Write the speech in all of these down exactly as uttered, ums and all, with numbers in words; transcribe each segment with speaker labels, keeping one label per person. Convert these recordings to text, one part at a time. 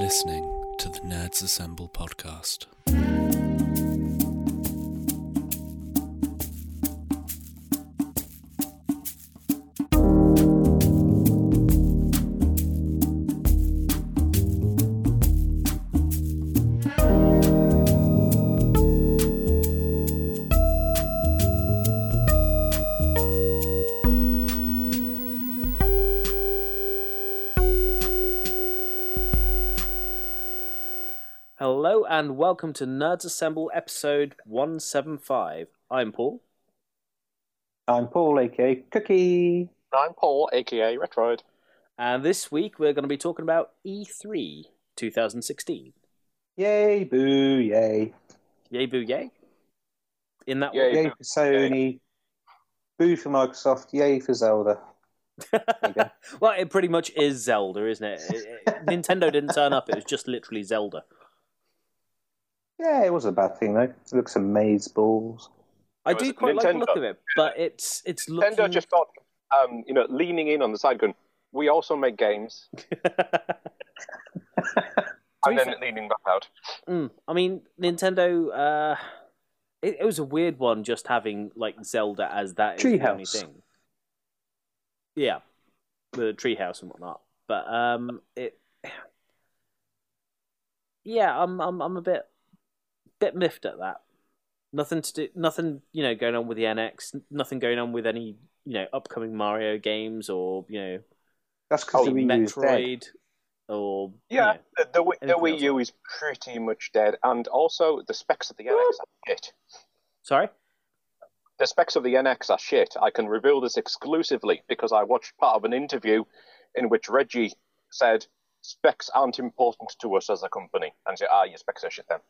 Speaker 1: listening to the Nerds Assemble podcast.
Speaker 2: Hello and welcome to Nerds Assemble episode one seventy-five. I'm Paul.
Speaker 3: I'm Paul, aka Cookie.
Speaker 4: I'm Paul, aka Retroid.
Speaker 2: And this week we're going to be talking about E three twenty sixteen.
Speaker 3: Yay, boo, yay.
Speaker 2: Yay, boo, yay? In that
Speaker 4: Yay.
Speaker 2: way.
Speaker 3: Yay for Sony. Boo for Microsoft. Yay for Zelda. There you go.
Speaker 2: Well, it pretty much is Zelda, isn't it? It- it- Nintendo didn't turn up, it was just literally Zelda.
Speaker 3: Yeah, it wasn't a bad thing, though. It looks amaze balls.
Speaker 2: I
Speaker 4: It was
Speaker 2: do quite like the
Speaker 4: Nintendo.
Speaker 2: look of it, but it's it's looking...
Speaker 4: Nintendo just thought, um, you know, leaning in on the side, going, we also make games, and then leaning back out.
Speaker 2: Mm, I mean, Nintendo, uh, it, it was a weird one just having, like, Zelda as that is the only
Speaker 3: Treehouse.
Speaker 2: thing. Yeah, the treehouse and whatnot. But, um, it... Yeah, I'm I'm I'm a bit bit miffed at that. Nothing to do, nothing, you know, going on with the N X, nothing going on with any, you know, upcoming Mario games or, you know,
Speaker 3: That's because
Speaker 4: Oh,
Speaker 3: the Wii U is dead.
Speaker 2: Metroid or... you
Speaker 4: Yeah,
Speaker 2: know.
Speaker 4: the, the, Wii- the
Speaker 2: anything
Speaker 4: Wii
Speaker 2: else
Speaker 4: U
Speaker 2: like
Speaker 4: is pretty much dead, and also the specs of the N X are shit.
Speaker 2: Sorry?
Speaker 4: The specs of the N X are shit. I can reveal this exclusively because I watched part of an interview in which Reggie said, specs aren't important to us as a company. And I said, ah, your specs are shit then.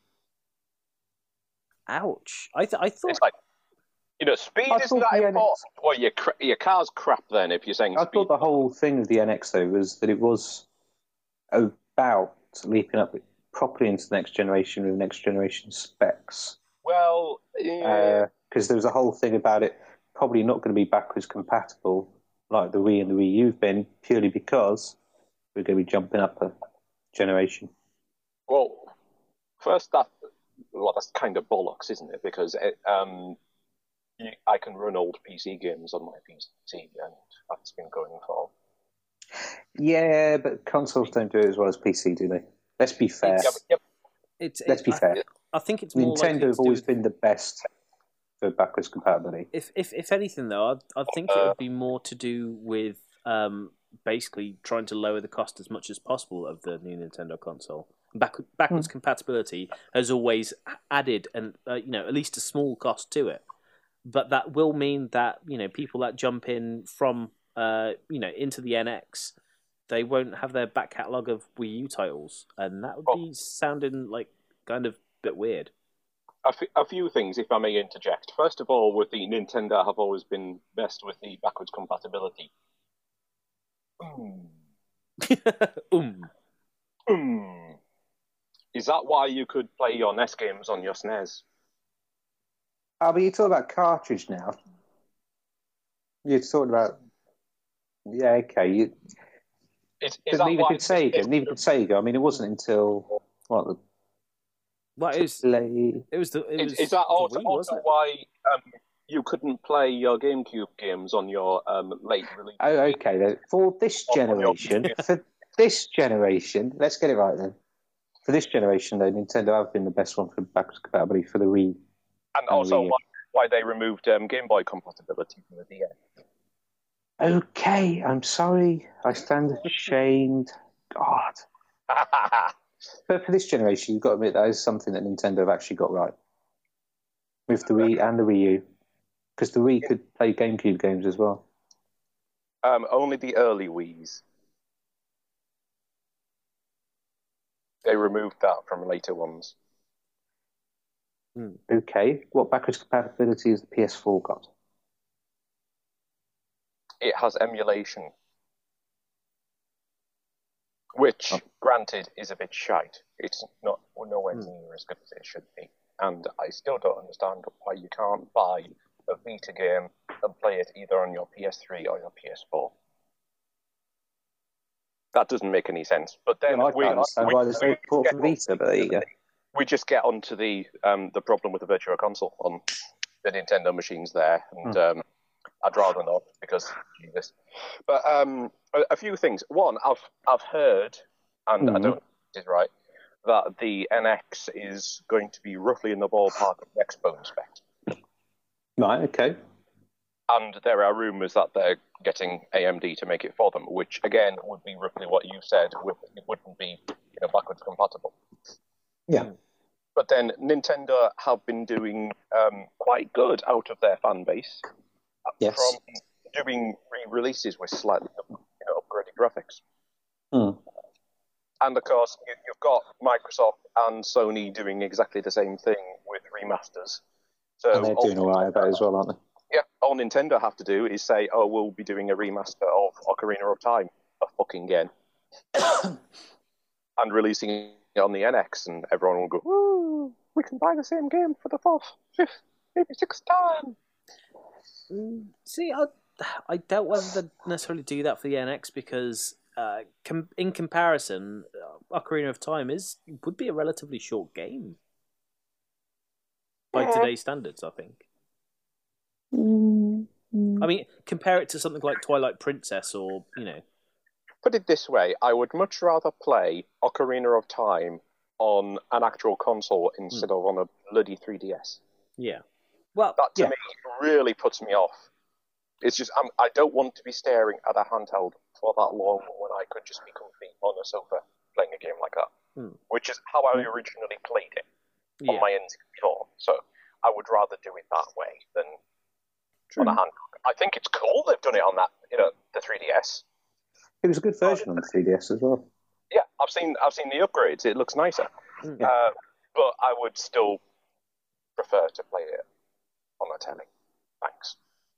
Speaker 2: Ouch. I, th- I thought...
Speaker 4: It's like, you know, speed
Speaker 3: I
Speaker 4: isn't
Speaker 3: thought
Speaker 4: that
Speaker 3: the N X
Speaker 4: important. Well, your, cra- your car's crap then if you're saying
Speaker 3: I
Speaker 4: speed.
Speaker 3: thought the whole thing of the N X, though, was that it was about leaping up properly into the next generation with next generation specs.
Speaker 4: Well, yeah.
Speaker 3: Because there was a whole thing about it probably not going to be backwards compatible like the Wii and the Wii U've been, purely because we're going to be jumping up a generation.
Speaker 4: Well, first, that well, that's kind of bollocks, isn't it? Because it, um, you, I can run old P C games on my P C, and that's been going for.
Speaker 3: Yeah, but consoles don't do it as well as P C, do they? Let's be fair.
Speaker 4: Yeah, but, yeah,
Speaker 2: It's,
Speaker 3: Let's be
Speaker 2: I,
Speaker 3: fair.
Speaker 2: I think it's more likely
Speaker 3: Nintendo
Speaker 2: to
Speaker 3: have
Speaker 2: do
Speaker 3: always
Speaker 2: with-
Speaker 3: been the best for backwards compatibility.
Speaker 2: If if if anything though, I I think it would be more to do with um basically trying to lower the cost as much as possible of the new Nintendo console. Back, backwards compatibility has always added an uh, you know at least a small cost to it, but that will mean that you know people that jump in from uh you know into the N X, they won't have their back catalogue of Wii U titles, and that would be sounding like kind of a bit weird.
Speaker 4: a, f- a few things, if I may interject. First of all, with the Nintendo, have always been best with the backwards compatibility. Mm.
Speaker 2: um.
Speaker 4: Mm. Is that why you could play your N E S games on your S N E S?
Speaker 3: Oh, but you're talking about cartridge now. You're talking about... Yeah, okay. You...
Speaker 4: Is, is
Speaker 3: But
Speaker 4: that
Speaker 3: neither
Speaker 4: why
Speaker 3: could Sega. Neither could Sega. I mean, it wasn't until... What, the
Speaker 2: Well, it was
Speaker 3: late...
Speaker 2: it was the it
Speaker 4: Is,
Speaker 2: was
Speaker 4: is that
Speaker 2: the
Speaker 4: also,
Speaker 2: Wii,
Speaker 4: also
Speaker 2: wasn't it?
Speaker 4: why um, you couldn't play your GameCube games on your um, late release?
Speaker 3: Oh, okay. Then. For this
Speaker 4: On- on your-
Speaker 3: generation... For this generation... Let's get it right, then. For this generation, though, Nintendo have been the best one for backwards compatibility for the Wii.
Speaker 4: And
Speaker 3: Oh,
Speaker 4: also
Speaker 3: yeah.
Speaker 4: why, why they removed um, Game Boy compatibility from the D S.
Speaker 3: Okay, I'm sorry. I stand ashamed. God. But for this generation, you've got to admit that is something that Nintendo have actually got right. With the Wii and the Wii U. Because the Wii could play GameCube games as well.
Speaker 4: um, only the early Wiis. They removed that from later ones.
Speaker 3: Okay, what backwards compatibility has the P S four got?
Speaker 4: It has emulation. Which,
Speaker 3: Oh.
Speaker 4: granted, is a bit shite. It's not nowhere
Speaker 2: Hmm.
Speaker 4: near as good as it should be. And I still don't understand why you can't buy a Vita game and play it either on your P S three or your P S four. that doesn't make any sense. But then
Speaker 3: Well, I
Speaker 4: we,
Speaker 3: can't understand
Speaker 4: we,
Speaker 3: why there's no
Speaker 4: we
Speaker 3: port
Speaker 4: get
Speaker 3: for Vita, but there you go.
Speaker 4: we just get onto the um, the problem with the Virtual Console on the Nintendo machines there, and
Speaker 3: Hmm.
Speaker 4: um, I'd rather not because Jesus. But um, a, a few things. One, I've I've heard, and I
Speaker 3: Mhm.
Speaker 4: don't know if it is right, that the N X is going to be roughly in the ballpark of the Xbone spec.
Speaker 3: Right, okay.
Speaker 4: And there are rumours that they're getting A M D to make it for them, which again would be roughly what you said. It wouldn't be, you know, backwards compatible.
Speaker 3: Yeah.
Speaker 4: But then Nintendo have been doing um, quite good out of their fan base
Speaker 3: Yes.
Speaker 4: from doing re-releases with slightly, you know, upgraded graphics.
Speaker 3: Hmm.
Speaker 4: And of course, you, you've got Microsoft and Sony doing exactly the same thing with remasters. So
Speaker 3: And they're doing all right about it as well, aren't they?
Speaker 4: Yeah, all Nintendo have to do is say, "Oh, we'll be doing a remaster of Ocarina of Time a fucking again," and releasing it on the N X, and everyone will go, "Woo! We can buy the same game for the fourth, fifth, maybe sixth time."
Speaker 2: See, I, I doubt whether they'd necessarily do that for the N X because, uh, com- in comparison, uh, Ocarina of Time is would be a relatively short game by
Speaker 4: Yeah.
Speaker 2: today's standards, I think. I mean, compare it to something like Twilight Princess, or you know.
Speaker 4: Put it this way: I would much rather play Ocarina of Time on an actual console instead of on a bloody three D S.
Speaker 2: Yeah. Well,
Speaker 4: That to
Speaker 3: Yeah.
Speaker 4: me really puts me off. It's just I'm, I don't want to be staring at a handheld for that long when I could just be comfy on a sofa playing a game like that,
Speaker 2: Hmm.
Speaker 4: which is how I originally played it on
Speaker 2: yeah.
Speaker 4: my N sixty-four. So I would rather do it that way than
Speaker 2: True.
Speaker 4: on a handheld. I think it's cool they've done it on that, you know, the three D S.
Speaker 3: It was a good version on the three D S as well.
Speaker 4: Yeah, I've seen I've seen the upgrades. It looks nicer,
Speaker 2: Mm.
Speaker 3: Yeah.
Speaker 4: uh, but I would still prefer to play it on a telly. Thanks.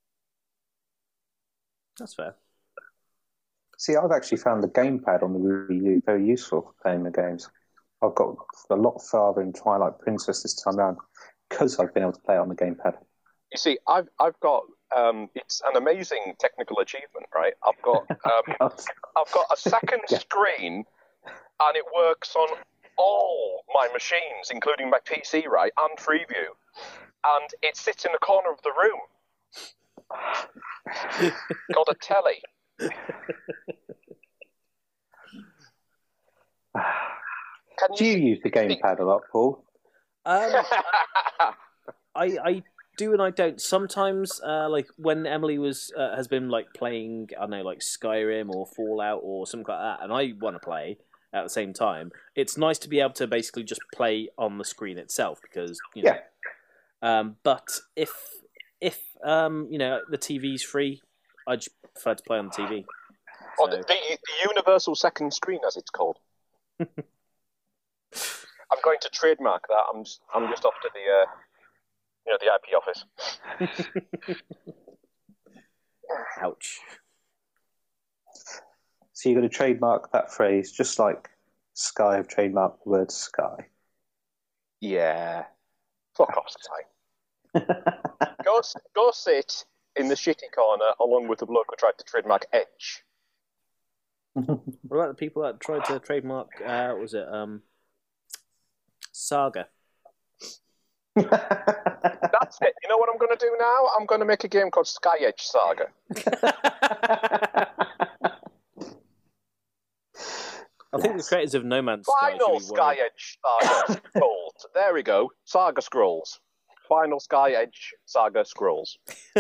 Speaker 2: That's fair.
Speaker 3: See, I've actually found the gamepad on the Wii U very useful for playing the games. I've got a lot farther in Twilight Princess this time around because I've been able to play it on the gamepad.
Speaker 4: You see, I've I've got um, it's an amazing technical achievement, right? I've got um, I've got a second
Speaker 3: Yeah.
Speaker 4: screen, and it works on all my machines, including my P C, right, and Freeview, and it sits in the corner of the room. Got a telly. Can
Speaker 3: Do you use the gamepad a lot, Paul?
Speaker 2: Um, I I do and I don't. Sometimes, uh, like when Emily was uh, has been like playing, I don't know, like Skyrim or Fallout or something like that, and I want to play at the same time. It's nice to be able to basically just play on the screen itself because you know.
Speaker 3: Yeah.
Speaker 2: Um, but if if um you know the T V's free, I just prefer to play on the T V.
Speaker 4: Or
Speaker 2: So-
Speaker 4: the, the, the universal second screen, as it's called. I'm going to trademark that. I'm just, I'm just off to the uh, you know the I P office.
Speaker 2: Ouch.
Speaker 3: So you're going to trademark that phrase just like Sky have trademarked the word sky.
Speaker 4: Yeah. Fuck off, Sky. Go, s- go sit in the shitty corner along with the bloke who tried to trademark Edge.
Speaker 2: What about the people that tried to trademark? Uh, what was it um, Saga?
Speaker 4: That's it. You know what I'm going to do now? I'm going to make a game called Sky Edge Saga.
Speaker 2: I think the creators of No Man's Sky
Speaker 4: Final
Speaker 2: should be
Speaker 4: Sky
Speaker 2: worried.
Speaker 4: Edge Saga Scrolls. There we go. Saga Scrolls. Final Sky Edge Saga Scrolls.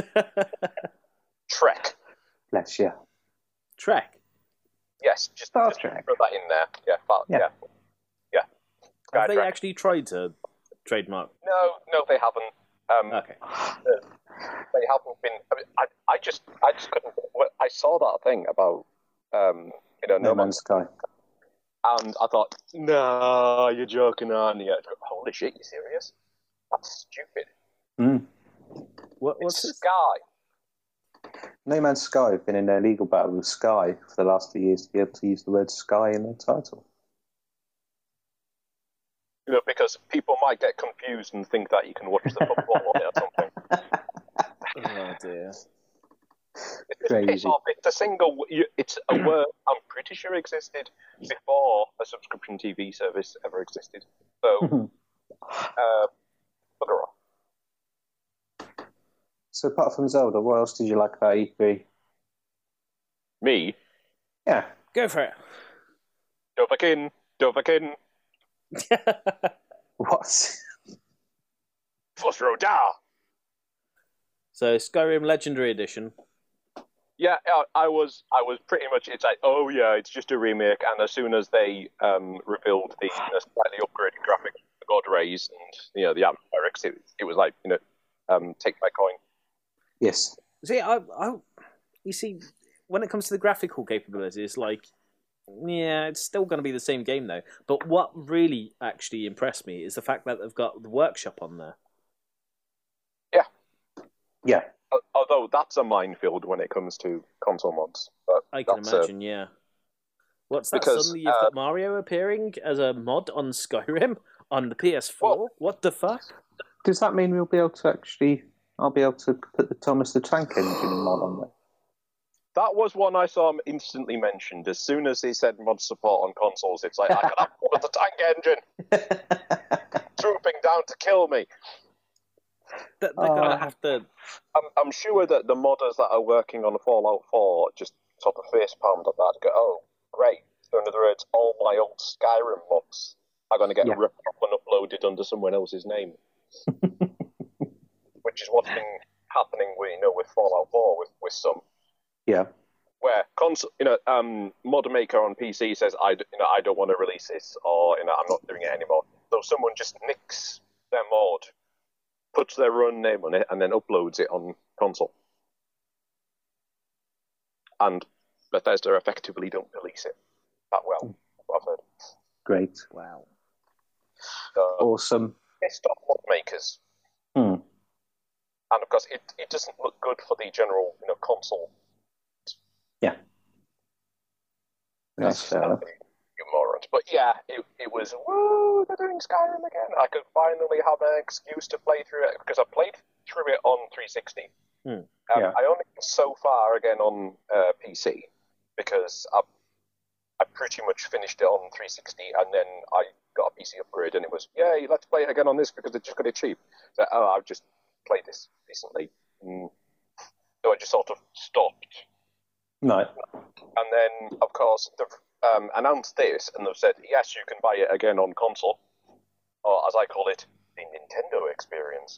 Speaker 4: Trek.
Speaker 3: Bless you.
Speaker 2: Trek.
Speaker 4: Yes, just,
Speaker 3: Star
Speaker 4: just
Speaker 3: Trek.
Speaker 4: put that in there. Yeah, but,
Speaker 3: Yeah.
Speaker 4: yeah. Yeah. Sky
Speaker 2: Have they
Speaker 4: Trek.
Speaker 2: actually tried to trademark?
Speaker 4: No, no, they haven't. Um,
Speaker 2: Okay.
Speaker 4: They haven't been. I, mean, I, I just, I just couldn't. well, I saw that thing about, um, you know,
Speaker 3: No
Speaker 4: No
Speaker 3: Man's Sky.
Speaker 4: and I thought, no, you're joking, aren't you? Holy shit, you serious? That's stupid.
Speaker 3: Mm.
Speaker 2: What,
Speaker 4: It's
Speaker 2: what's this?
Speaker 4: Sky.
Speaker 3: No Man's Sky have been in their legal battle with Sky for the last few years to be able to use the word Sky in their title.
Speaker 4: You know, because people might get confused and think that you can watch the football on it or something.
Speaker 2: Oh dear.
Speaker 4: It's just
Speaker 3: Crazy.
Speaker 4: piss off. It's a single. you- It's a word I'm pretty sure existed before a subscription T V service ever existed. So, uh, bugger off.
Speaker 3: So apart from Zelda, what else did you like about E three?
Speaker 4: Me,
Speaker 3: Yeah.
Speaker 2: Go for it.
Speaker 4: Dovahkiin, Dovahkiin,
Speaker 3: What?
Speaker 4: Fusroda.
Speaker 2: So Skyrim Legendary Edition.
Speaker 4: Yeah, I, I was, I was pretty much. It's like, oh yeah, it's just a remake. And as soon as they um, revealed the, the slightly upgraded graphics, the God rays, and you know the atmospherics, it, it was like, you know, um, take my coin.
Speaker 3: Yes.
Speaker 2: See, I, I, you see, when it comes to the graphical capabilities, like, yeah, it's still going to be the same game though. But what really actually impressed me is the fact that they've got the workshop on there.
Speaker 3: Yeah.
Speaker 4: Al- Although that's a minefield when it comes to console mods. But
Speaker 2: I can
Speaker 4: that's, uh,
Speaker 2: imagine, yeah. What's that?
Speaker 4: because,
Speaker 2: Suddenly you've
Speaker 4: uh,
Speaker 2: got Mario appearing as a mod on Skyrim on the P S four?
Speaker 4: Well-
Speaker 2: what the fuck?
Speaker 3: Does that mean we'll be able to actually? I'll be able to put the Thomas the Tank Engine mod on there.
Speaker 4: that was one I saw him instantly mentioned. As soon as he said mod support on consoles, it's like, I can have one of the tank engine trooping down to kill me.
Speaker 2: They- They're going
Speaker 3: Oh.
Speaker 2: to have to.
Speaker 4: I'm, I'm sure that the modders that are working on Fallout four just sort of face palmed at that and go, oh, great. So in other words, all my old Skyrim mods are going to get
Speaker 3: Yeah.
Speaker 4: ripped up and uploaded under someone else's name. Which is what's been happening with, you know, with Fallout four with, with some.
Speaker 3: Yeah.
Speaker 4: Where console, you know, um, mod maker on P C says, I, d- you know, I don't want to release this, or you know, I'm not doing it anymore. So someone just nicks their mod, puts their own name on it, and then uploads it on console. And Bethesda effectively don't release it that well. I've heard.
Speaker 3: Great.
Speaker 2: Wow.
Speaker 4: So,
Speaker 3: Awesome.
Speaker 4: pissed off mod makers,
Speaker 3: Hmm.
Speaker 4: and of course, it, it doesn't look good for the general, you know, console.
Speaker 3: Yeah. That's fair enough.
Speaker 4: You morons. But yeah, it, it was, woo, they're doing Skyrim again. I could finally have an excuse to play through it, because I played through it on three sixty.
Speaker 2: Hmm.
Speaker 4: Um,
Speaker 3: Yeah.
Speaker 4: I only got so far again on uh, P C, because I, I pretty much finished it on three sixty, and then I got a P C upgrade, and it was, yay, let's play it again on this, because they just got it cheap. So, oh, I've just played this recently. Mm. So I just sort of stopped.
Speaker 3: No.
Speaker 4: And then, of course, they've um, announced this, and they've said, yes, you can buy it again on console, or as I call it, the Nintendo experience.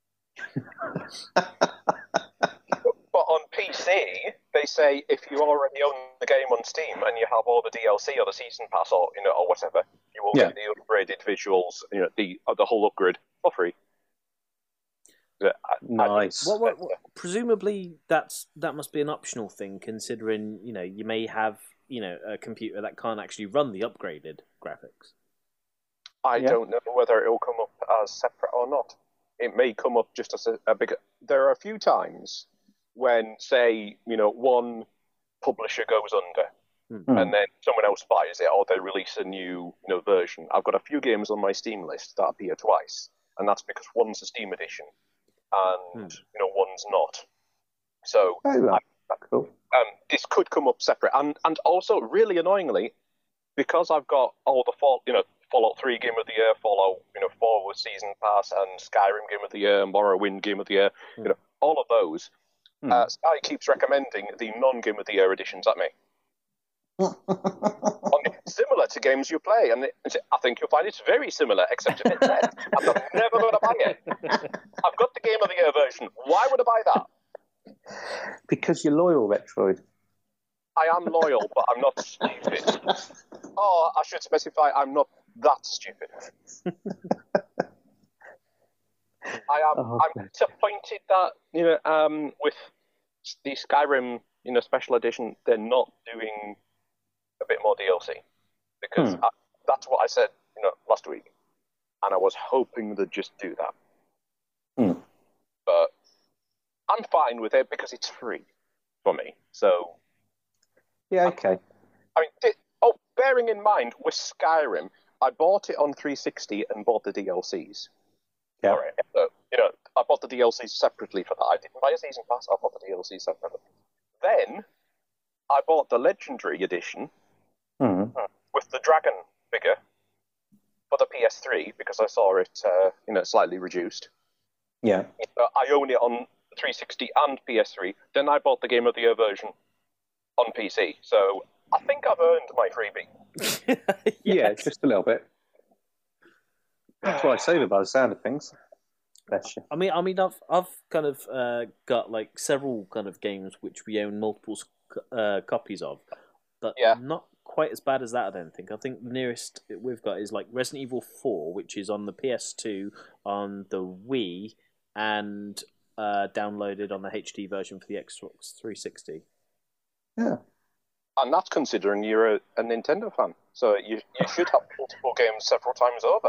Speaker 4: But on P C, they say if you already own the game on Steam and you have all the D L C or the season pass or you know or whatever, you will
Speaker 3: Yeah.
Speaker 4: get the upgraded visuals, you know, the uh, the whole upgrade for free. Yeah, I-
Speaker 3: Nice.
Speaker 2: What, what, what, presumably, that's that must be an optional thing, considering you know you may have you know a computer that can't actually run the upgraded graphics.
Speaker 4: I
Speaker 3: Yeah.
Speaker 4: don't know whether it will come up as separate or not. It may come up just as a, a big. There are a few times when, say, you know, one publisher goes under,
Speaker 3: Hmm.
Speaker 4: and then someone else buys it, or they release a new, you know, version. I've got a few games on my Steam list that appear twice, and that's because one's a Steam edition, and you know, one's not. So
Speaker 3: Oh, right. Cool.
Speaker 4: um, this could come up separate, and and also really annoyingly, because I've got all the fall, you know, Fallout three Game of the Year, Fallout, you know, four with Season Pass, and Skyrim Game of the Year, and Morrowind Game of the Year,
Speaker 2: Hmm.
Speaker 4: you know, all of those.
Speaker 3: Hmm.
Speaker 4: Uh, Sky keeps recommending the non-Game of the Year editions at me. On- Similar to games you play, and it, I think you'll find it's very similar, except a bit less. And I'm never going to buy it. I've got the Game of the Year version. Why would I buy that?
Speaker 3: Because you're loyal, Retroid.
Speaker 4: I am loyal, but I'm not stupid. Or I should specify, I'm not that stupid. I am.
Speaker 3: Oh,
Speaker 4: I'm
Speaker 3: God.
Speaker 4: disappointed that you know, um, with the Skyrim, you know, special edition, they're not doing a bit more D L C because
Speaker 3: Hmm.
Speaker 4: I, that's what I said, you know, last week, and I was hoping they'd just do that.
Speaker 3: Hmm.
Speaker 4: But I'm fine with it because it's free for me. So.
Speaker 3: Yeah, okay.
Speaker 4: I mean, di- oh, bearing in mind, with Skyrim, I bought it on three sixty and bought the D L Cs.
Speaker 3: Yeah.
Speaker 4: All right. So, you know, I bought the D L Cs separately for that. I didn't buy a season pass. I bought the D L Cs separately. then I bought the Legendary Edition
Speaker 3: Hmm.
Speaker 4: with the dragon figure for the P S three because I saw it, uh, you know, slightly reduced.
Speaker 3: Yeah.
Speaker 4: Uh, I own it on three sixty and P S three. Then I bought the Game of the Year version on P C. So I think I've earned my freebie.
Speaker 3: Yeah, just a little bit. That's what I say by the sound of things. Bless you.
Speaker 2: I mean, I mean, I've I've kind of uh, got like several kind of games which we own multiple uh, copies of, but
Speaker 4: Yeah.
Speaker 2: not quite as bad as that. I don't think. I think the nearest we've got is like Resident Evil four, which is on the P S two, on the Wii, and uh, downloaded on the H D version for the Xbox three sixty.
Speaker 3: Yeah.
Speaker 4: And that's considering you're a, a Nintendo fan. So you you should have multiple games several times over.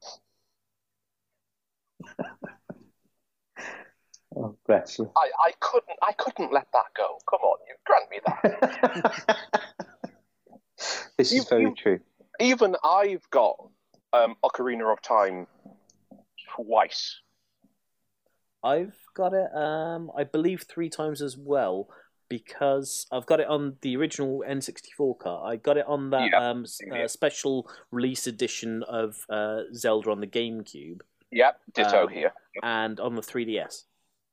Speaker 3: Oh, bless you.
Speaker 4: I, I couldn't I couldn't let that go. Come on, you grant me that.
Speaker 3: This is
Speaker 4: You-
Speaker 3: very
Speaker 4: you-
Speaker 3: true.
Speaker 4: Even I've got um, Ocarina of Time twice.
Speaker 2: I've got it, um, I believe, three times as well, because I've got it on the original N sixty-four cart. I got it on that
Speaker 4: Yeah.
Speaker 2: um, s-
Speaker 4: Yeah.
Speaker 2: uh, special release edition of uh, Zelda on the GameCube,
Speaker 4: Yep, ditto
Speaker 2: Um,
Speaker 4: here.
Speaker 2: and on the three D S.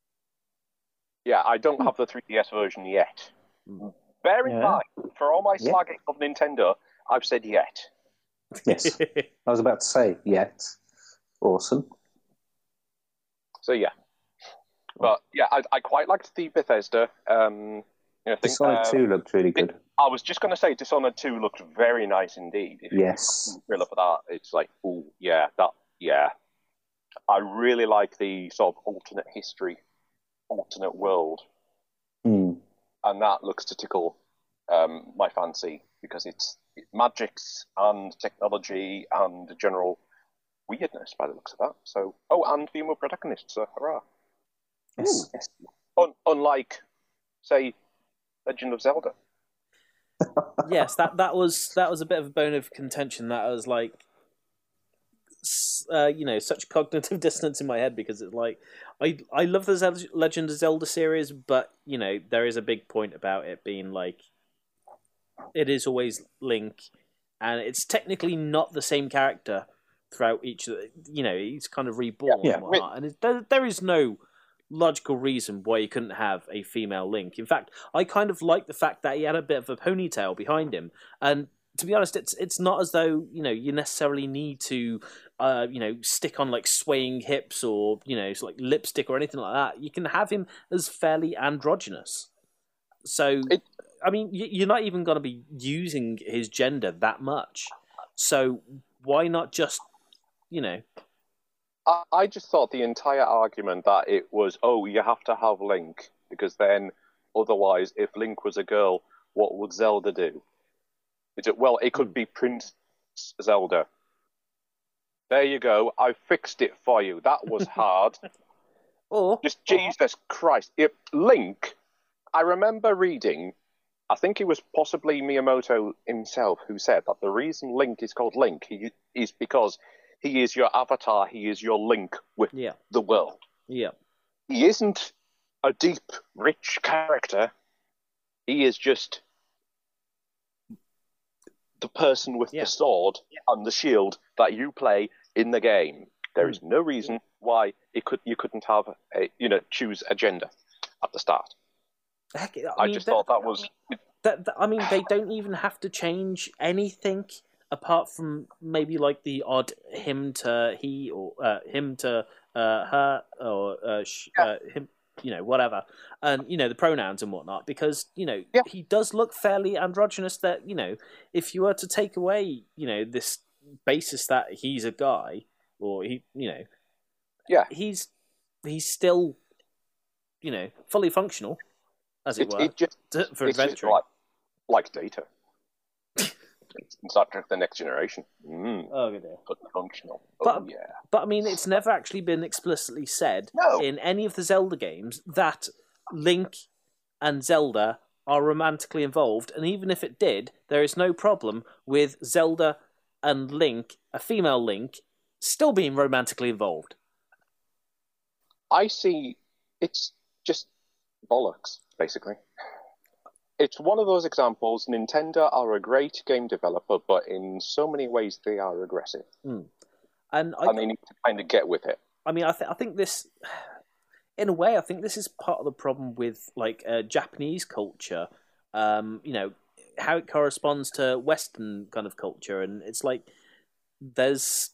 Speaker 4: Yeah, I don't have the three D S version yet.
Speaker 2: Mm.
Speaker 4: Bear in
Speaker 3: Yeah.
Speaker 4: mind, for all my
Speaker 3: Yeah.
Speaker 4: slagging of Nintendo, I've said yet.
Speaker 3: Yes. I was about to say, yet. Awesome.
Speaker 4: So yeah. But yeah, I, I quite liked the Bethesda. Um, you know, thing.
Speaker 3: Dishonored
Speaker 4: Uh,
Speaker 3: two looked really good.
Speaker 4: I was just going to say Dishonored two looked very nice indeed. If
Speaker 3: Yes.
Speaker 4: you grill up at that, it's like, oh yeah, that yeah. I really like the sort of alternate history, alternate world,
Speaker 3: Hmm.
Speaker 4: and that looks to tickle um, my fancy because it's magics and technology and general weirdness by the looks of that. So, oh, and female protagonists, so hurrah!
Speaker 3: Yes. yes.
Speaker 4: Un- unlike, say, Legend of Zelda.
Speaker 2: Yes, that that was that was a bit of a bone of contention. That was like, s- uh, you know, such cognitive dissonance in my head because it's like, I I love the Zel- Legend of Zelda series, but you know, there is a big point about it being like, it is always Link, and it's technically not the same character throughout each. of the- You know, he's kind of reborn
Speaker 3: Yeah.
Speaker 2: and whatnot, and it, there there is no logical reason why you couldn't have a female Link. In fact, I kind of like the fact that he had a bit of a ponytail behind him, and to be honest, it's it's not as though you know you necessarily need to, uh, you know, stick on like swaying hips or you know like lipstick or anything like that. You can have him as fairly androgynous. So,
Speaker 4: It-
Speaker 2: I mean, y- you're not even going to be using his gender that much. So why not just, you know?
Speaker 4: I, I just thought the entire argument that it was, oh, you have to have Link, because then otherwise, if Link was a girl, what would Zelda do? Is it, well, it could be Prince Zelda. There you go. I fixed it for you. That was hard.
Speaker 2: Or
Speaker 4: Just Jesus Christ. If Link, I remember reading, I think it was possibly Miyamoto himself who said that the reason Link is called Link he, is because he is your avatar, he is your link with
Speaker 2: yeah,
Speaker 4: the world.
Speaker 2: yeah,
Speaker 4: He isn't a deep, rich character. He is just the person with
Speaker 2: Yeah.
Speaker 4: the sword and the shield that you play in the game. There is no reason why it could you couldn't have a you know choose a gender at the start.
Speaker 2: Heck,
Speaker 4: I,
Speaker 2: mean,
Speaker 4: just
Speaker 2: that-
Speaker 4: thought that was
Speaker 2: That, that- I mean, they don't even have to change anything apart from maybe like the odd him to he or uh, him to uh, her or uh, sh- uh, him, you know, whatever, and you know the pronouns and whatnot. Because you know
Speaker 4: Yeah.
Speaker 2: he does look fairly androgynous. That you know, if you were to take away you know this basis that he's a guy or he, you know,
Speaker 4: Yeah.
Speaker 2: he's he's still you know fully functional, as it,
Speaker 4: it,
Speaker 2: were,
Speaker 4: it just
Speaker 2: to, for
Speaker 4: it's just
Speaker 2: adventuring.
Speaker 4: like like Data. In Star Trek: The Next Generation. Mm,
Speaker 2: Oh, good dear.
Speaker 4: but functional.
Speaker 2: But-
Speaker 4: Oh yeah.
Speaker 2: But I mean, it's never actually been explicitly said
Speaker 4: No.
Speaker 2: in any of the Zelda games that Link and Zelda are romantically involved, and even if it did, there is no problem with Zelda and Link, a female Link, still being romantically involved.
Speaker 4: I see. It's just bollocks, basically. it's one of those examples. Nintendo are a great game developer, but in so many ways they are aggressive,
Speaker 2: mm. and I,
Speaker 4: and they need to kind of get with it.
Speaker 2: I mean, I think I think this, in a way, I think this is part of the problem with like uh, Japanese culture. Um, you know, how it corresponds to Western kind of culture, and it's like there's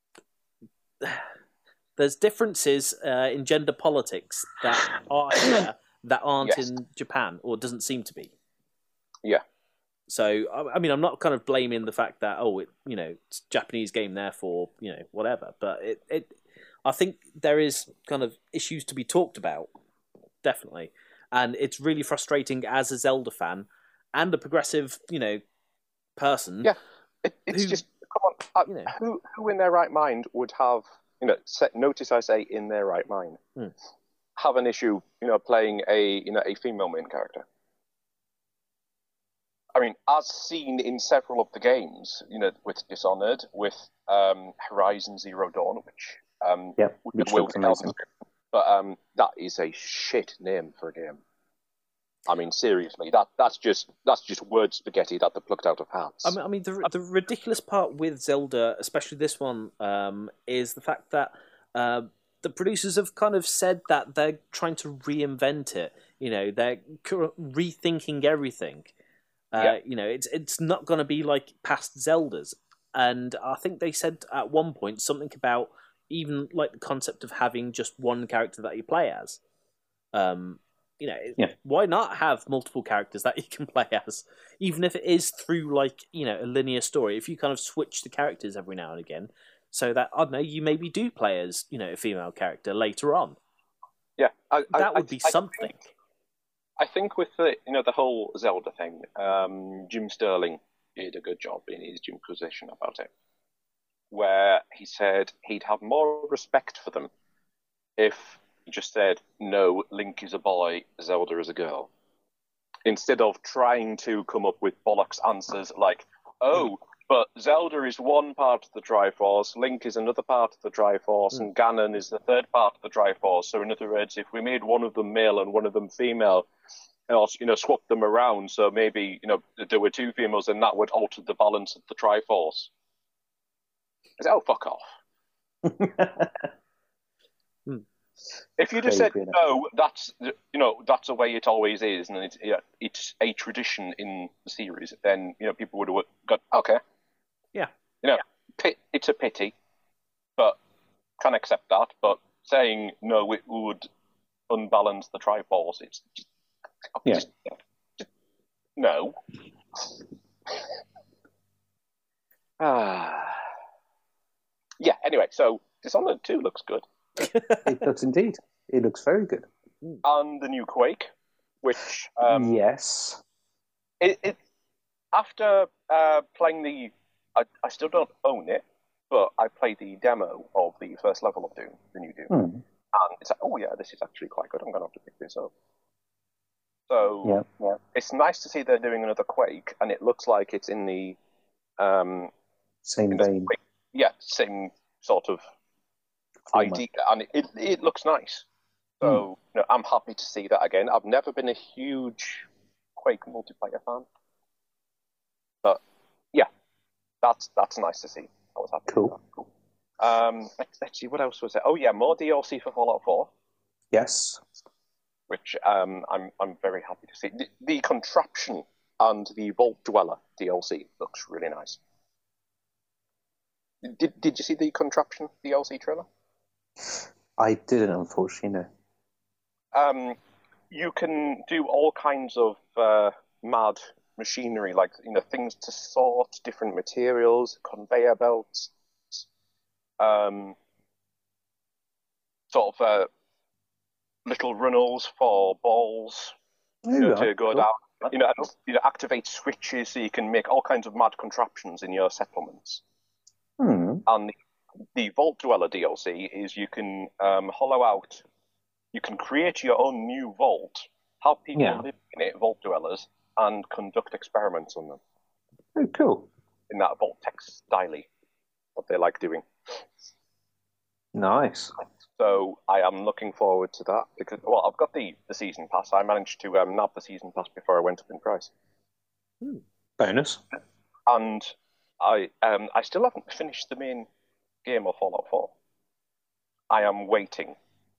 Speaker 2: there's differences uh, in gender politics that are here that aren't
Speaker 4: Yes.
Speaker 2: in Japan, or doesn't seem to be.
Speaker 4: Yeah.
Speaker 2: So, I I mean, I'm not kind of blaming the fact that, oh, it, you know, it's a Japanese game, therefore, you know, whatever. But it, it, I think there is kind of issues to be talked about, definitely. And it's really frustrating as a Zelda fan and a progressive, you know, person.
Speaker 4: Yeah. It, it's
Speaker 2: Who-
Speaker 4: just, come on, uh,
Speaker 2: you know.
Speaker 4: who, who in their right mind would have, you know, set, notice I say in their right mind,
Speaker 2: Hmm.
Speaker 4: have an issue, you know, playing a, you know, a female main character? I mean, as seen in several of the games, you know, with Dishonored, with um, Horizon Zero Dawn, which um,
Speaker 3: Yep,
Speaker 4: which
Speaker 3: which
Speaker 4: will
Speaker 3: looks
Speaker 4: be
Speaker 3: amazing.
Speaker 4: but um, that is a shit name for a game. I mean, seriously, that that's just that's just word spaghetti that they plucked out of hats.
Speaker 2: I mean, I mean, the the ridiculous part with Zelda, especially this one, um, is the fact that uh, the producers have kind of said that they're trying to reinvent it. You know, they're cur- rethinking everything. Uh,
Speaker 4: Yeah.
Speaker 2: You know, it's it's not going to be like past Zeldas. And I think they said at one point something about even like the concept of having just one character that you play as. Um, you know,
Speaker 3: Yeah.
Speaker 2: why not have multiple characters that you can play as, even if it is through like, you know, a linear story? If you kind of switch the characters every now and again, so that, I don't know, you maybe do play as, you know, a female character later on.
Speaker 4: yeah, I, I,
Speaker 2: That would
Speaker 4: I-
Speaker 2: be
Speaker 4: I
Speaker 2: something.
Speaker 4: think- I think with the you know the whole Zelda thing, um, Jim Sterling did a good job in his Jimquisition about it, where he said he'd have more respect for them if he just said, "No, Link is a boy, Zelda is a girl," instead of trying to come up with bollocks answers like, "Oh, but Zelda is one part of the Triforce, Link is another part of the Triforce, and Ganon is the third part of the Triforce. So in other words, if we made one of them male and one of them female, or you know, swap them around, so maybe you know there were two females, and that would alter the balance of the Triforce." I said, "Oh, fuck off." If you just said
Speaker 3: Crazy, innit?
Speaker 4: no, that's you know that's the way it always is, and it's yeah, it's a tradition in the series, then you know people would have got okay.
Speaker 2: Yeah.
Speaker 4: You know, pi- it's a pity, but can accept that. But saying no, it would unbalance the Triforce. It's just,
Speaker 3: Yeah.
Speaker 4: just, just no. Ah. Yeah. Anyway, so Dishonored two looks good.
Speaker 3: It looks indeed. It looks very good.
Speaker 4: And the new Quake, which um,
Speaker 3: yes.
Speaker 4: it, it after uh, playing the, I, I still don't own it, but I played the demo of the first level of Doom, the new Doom,
Speaker 3: Hmm.
Speaker 4: and it's like, oh yeah, this is actually quite good. I'm going to have to pick this up. So
Speaker 3: Yeah.
Speaker 4: yeah, it's nice to see they're doing another Quake, and it looks like it's in the, um,
Speaker 3: Same
Speaker 4: in the
Speaker 3: vein.
Speaker 4: Quake, yeah, same sort of
Speaker 3: Format.
Speaker 4: idea, and it, it, it looks nice. So you know, I'm happy to see that again. I've never been a huge Quake multiplayer fan, but yeah, that's that's nice to see. I was happy.
Speaker 3: Cool.
Speaker 4: With that. Cool. Um, let's, let's see what else was there. Oh yeah, more D L C for Fallout four,
Speaker 3: Yes.
Speaker 4: which um, I'm I'm very happy to see. The, the Contraption and the Vault Dweller D L C looks really nice. Did Did you see the Contraption D L C trailer?
Speaker 3: I didn't, unfortunately, no.
Speaker 4: Um, you can do all kinds of uh, mad machinery, like you know things to sort different materials, conveyor belts, um, sort of uh, little runnels for balls you know, to go down. You know, and, you know, activate switches so you can make all kinds of mad contraptions in your settlements.
Speaker 3: Hmm.
Speaker 4: And the, the Vault Dweller D L C is you can um, hollow out. You can create your own new vault, have people
Speaker 3: Yeah.
Speaker 4: live in it, vault dwellers, and conduct experiments on them
Speaker 3: Oh, cool.
Speaker 4: in that vault tech style, what they like doing.
Speaker 3: Nice.
Speaker 4: So I am looking forward to that because, well, I've got the, the season pass. I managed to um, nab the season pass before I went up in price.
Speaker 3: Hmm. Bonus.
Speaker 4: And I um, I still haven't finished the main game of Fallout four. I am waiting.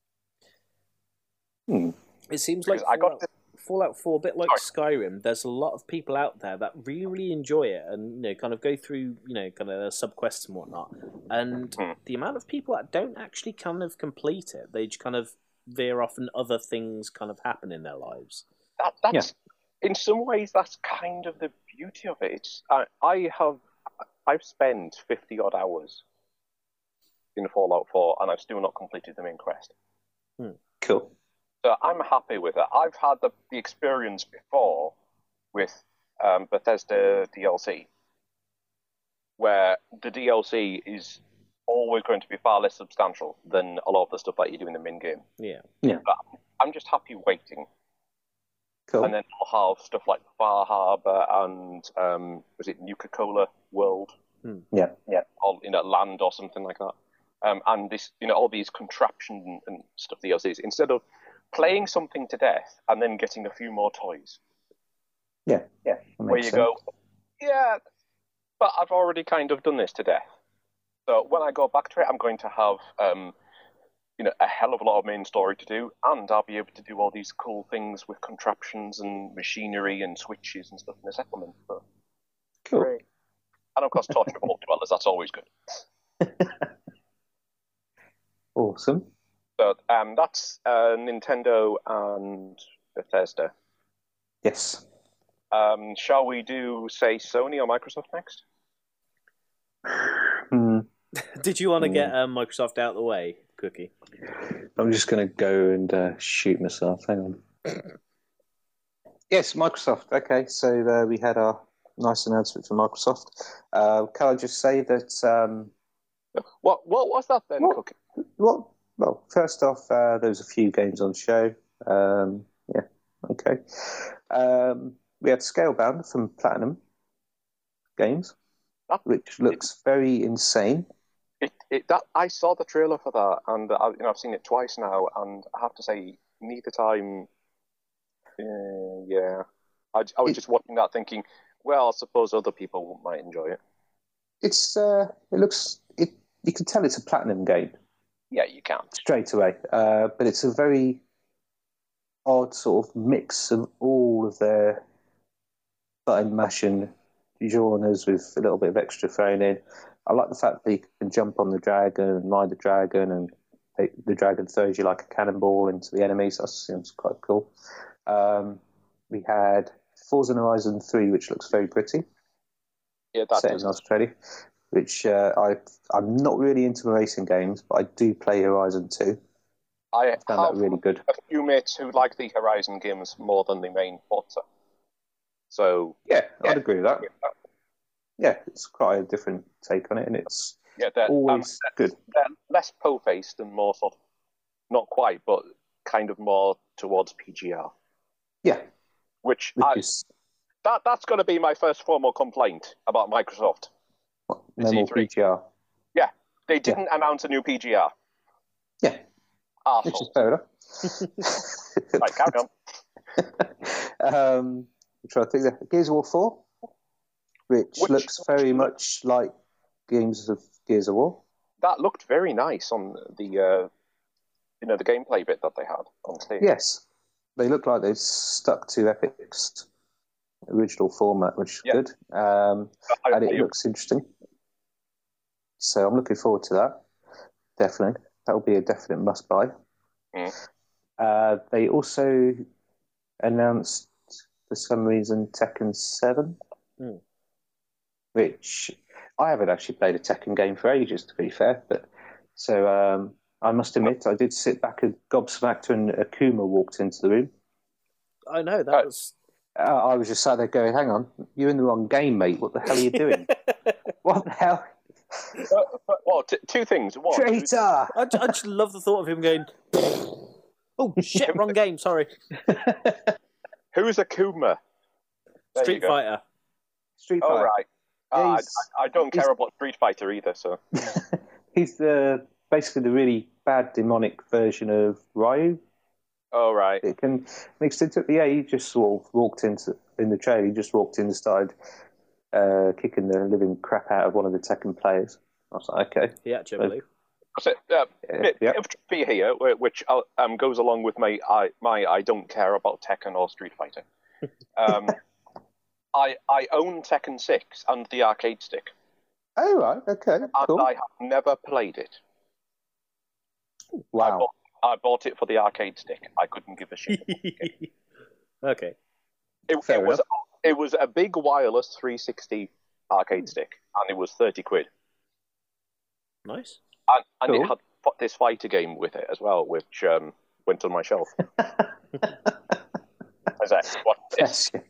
Speaker 3: Hmm.
Speaker 2: It seems like
Speaker 4: I got
Speaker 2: Fallout, Fallout four, a bit like
Speaker 4: Sorry.
Speaker 2: Skyrim. There's a lot of people out there that really, really enjoy it, and you know, kind of go through, you know, kind of sub quests and whatnot. And
Speaker 4: Hmm.
Speaker 2: the amount of people that don't actually kind of complete it, they just kind of veer off, and other things kind of happen in their lives.
Speaker 4: That, that's in some ways that's kind of the beauty of it. It's, I, I have I've spent fifty odd hours in Fallout four, and I've still not completed the main quest.
Speaker 2: Hmm.
Speaker 3: Cool.
Speaker 4: So I'm happy with it. I've had the, the experience before with um, Bethesda D L C, where the D L C is always going to be far less substantial than a lot of the stuff that you do in the main game.
Speaker 2: Yeah.
Speaker 3: Yeah.
Speaker 4: But I'm just happy waiting.
Speaker 3: Cool.
Speaker 4: And then I'll have stuff like Far Harbor and um, was it Nuka-Cola World?
Speaker 2: Hmm.
Speaker 3: Yeah.
Speaker 4: Yeah. Or, you know, Land or something like that. Um, and this, you know, all these contraption and stuff D L Cs. Instead of playing something to death and then getting a few more toys.
Speaker 3: Yeah. Yeah.
Speaker 4: Where you go, yeah, but I've already kind of done this to death. So when I go back to it, I'm going to have, um, you know, a hell of a lot of main story to do, and I'll be able to do all these cool things with contraptions and machinery and switches and stuff in the settlement. So,
Speaker 3: Cool.
Speaker 4: great. And of course, torture vault dwellers. That's always good.
Speaker 3: Awesome.
Speaker 4: So um, that's uh, Nintendo and Bethesda.
Speaker 3: Yes.
Speaker 4: Um, shall we do, say, Sony or Microsoft next?
Speaker 3: Hmm.
Speaker 2: Did you want to
Speaker 3: Hmm.
Speaker 2: get uh, Microsoft out of the way, Cookie?
Speaker 3: I'm just going to go and uh, shoot myself. Hang on. Yes, Microsoft. Okay, so uh, we had our nice announcement from Microsoft. Uh, can I just say that? Um,
Speaker 4: What What was that then,
Speaker 3: What?
Speaker 4: Cookie?
Speaker 3: well, well, first off, uh, there was a few games on the show. Um, yeah, okay. Um, we had Scalebound from Platinum Games,
Speaker 4: That,
Speaker 3: which looks very insane.
Speaker 4: it, it, that I saw the trailer for that, and I, you know, I've seen it twice now, and I have to say, neither time, uh, yeah, I, I was
Speaker 3: It-
Speaker 4: just watching that, thinking, well, I suppose other people might enjoy it.
Speaker 3: It's uh, it looks it. You can tell it's a Platinum game
Speaker 4: Yeah, you can.
Speaker 3: straight away, uh, but it's a very odd sort of mix of all of their button mashing genres with a little bit of extra thrown in. I like the fact that you can jump on the dragon and ride the dragon, and they, the dragon throws you like a cannonball into the enemies. That seems quite cool. Um, we had Forza Horizon three, which looks very pretty.
Speaker 4: Yeah, that
Speaker 3: set in
Speaker 4: does.
Speaker 3: Australia, which uh, I I'm not really into racing games, but I do play Horizon two.
Speaker 4: I
Speaker 3: I found
Speaker 4: have
Speaker 3: that really good.
Speaker 4: a few mates who like the Horizon games more than the main Forza. So,
Speaker 3: Yeah,
Speaker 4: Yeah.
Speaker 3: I'd agree with that. Yeah, it's quite a different take on it, and it's
Speaker 4: yeah, they're, um,
Speaker 3: always good.
Speaker 4: they're less po-faced and more sort of, not quite, but kind of more towards P G R.
Speaker 3: Yeah,
Speaker 4: Which,
Speaker 3: which
Speaker 4: I,
Speaker 3: is
Speaker 4: that that's going to be my first formal complaint about Microsoft.
Speaker 3: what, no more
Speaker 4: E three.
Speaker 3: P G R.
Speaker 4: They didn't announce a new P G R.
Speaker 3: Yeah, which is
Speaker 4: Arseholes.
Speaker 3: fair enough.
Speaker 4: Right, carry on.
Speaker 3: um, I'm trying to think there. Gears of War four, which,
Speaker 4: Which-
Speaker 3: looks very much like games of Gears of War.
Speaker 4: That looked very nice on the, uh, you know, the gameplay bit that they had on stage.
Speaker 3: Yes, they look like they've stuck to Epic's original format, which is
Speaker 4: Yeah.
Speaker 3: good. Um,
Speaker 4: I,
Speaker 3: and it
Speaker 4: I-
Speaker 3: looks interesting. So I'm looking forward to that. Definitely. That will be a definite must buy.
Speaker 4: Mm.
Speaker 3: Uh, they also announced, for some reason, Tekken seven,
Speaker 2: Mm.
Speaker 3: which I haven't actually played a Tekken game for ages, to be fair. But so um, I must admit, I did sit back and gobsmacked when Akuma walked into the room.
Speaker 2: I know that
Speaker 4: Uh,
Speaker 2: was.
Speaker 3: Uh, I was just sat there going, hang on, you're in the wrong game, mate. What the hell are you doing? What the hell?
Speaker 4: but, but, well, t- two things. One,
Speaker 3: Traitor!
Speaker 2: I, ju- I just love the thought of him going. Oh shit! Wrong game. Sorry.
Speaker 4: who's Akuma? There you
Speaker 2: Street
Speaker 4: go.
Speaker 2: Fighter.
Speaker 3: Street
Speaker 4: Oh,
Speaker 3: Fighter.
Speaker 4: right.
Speaker 3: Yeah,
Speaker 4: Uh, I,
Speaker 3: he's-
Speaker 4: I, I don't
Speaker 3: he's-
Speaker 4: care about Street Fighter either, so.
Speaker 3: He's the basically the really bad demonic version of Ryu.
Speaker 4: Oh, right.
Speaker 3: It can mixed into it. Yeah, he just sort of walked into in the trailer. He just walked in and started uh, kicking the living crap out of one of the Tekken players. I was like, okay.
Speaker 2: Yeah, actually, I believe.
Speaker 4: So, uh,
Speaker 3: Yeah,
Speaker 4: bit,
Speaker 3: yep.
Speaker 4: bit of trivia here, which um, goes along with my I, my I don't care about Tekken or Street Fighter. Um, I I own Tekken six and the arcade stick,
Speaker 3: Oh, right. Okay.
Speaker 4: and
Speaker 3: Cool.
Speaker 4: I have never played it. I
Speaker 3: Wow.
Speaker 4: bought, I bought it for the arcade stick. I couldn't give a shit.
Speaker 2: Okay.
Speaker 4: It,
Speaker 3: Fair
Speaker 4: it was
Speaker 3: enough.
Speaker 4: it was a big wireless three sixty arcade stick, and it was thirty quid.
Speaker 2: Nice.
Speaker 4: And, and
Speaker 3: Cool.
Speaker 4: it had f- this fighter game with it as well, which um, went on my shelf. As I, what,
Speaker 3: Bless you.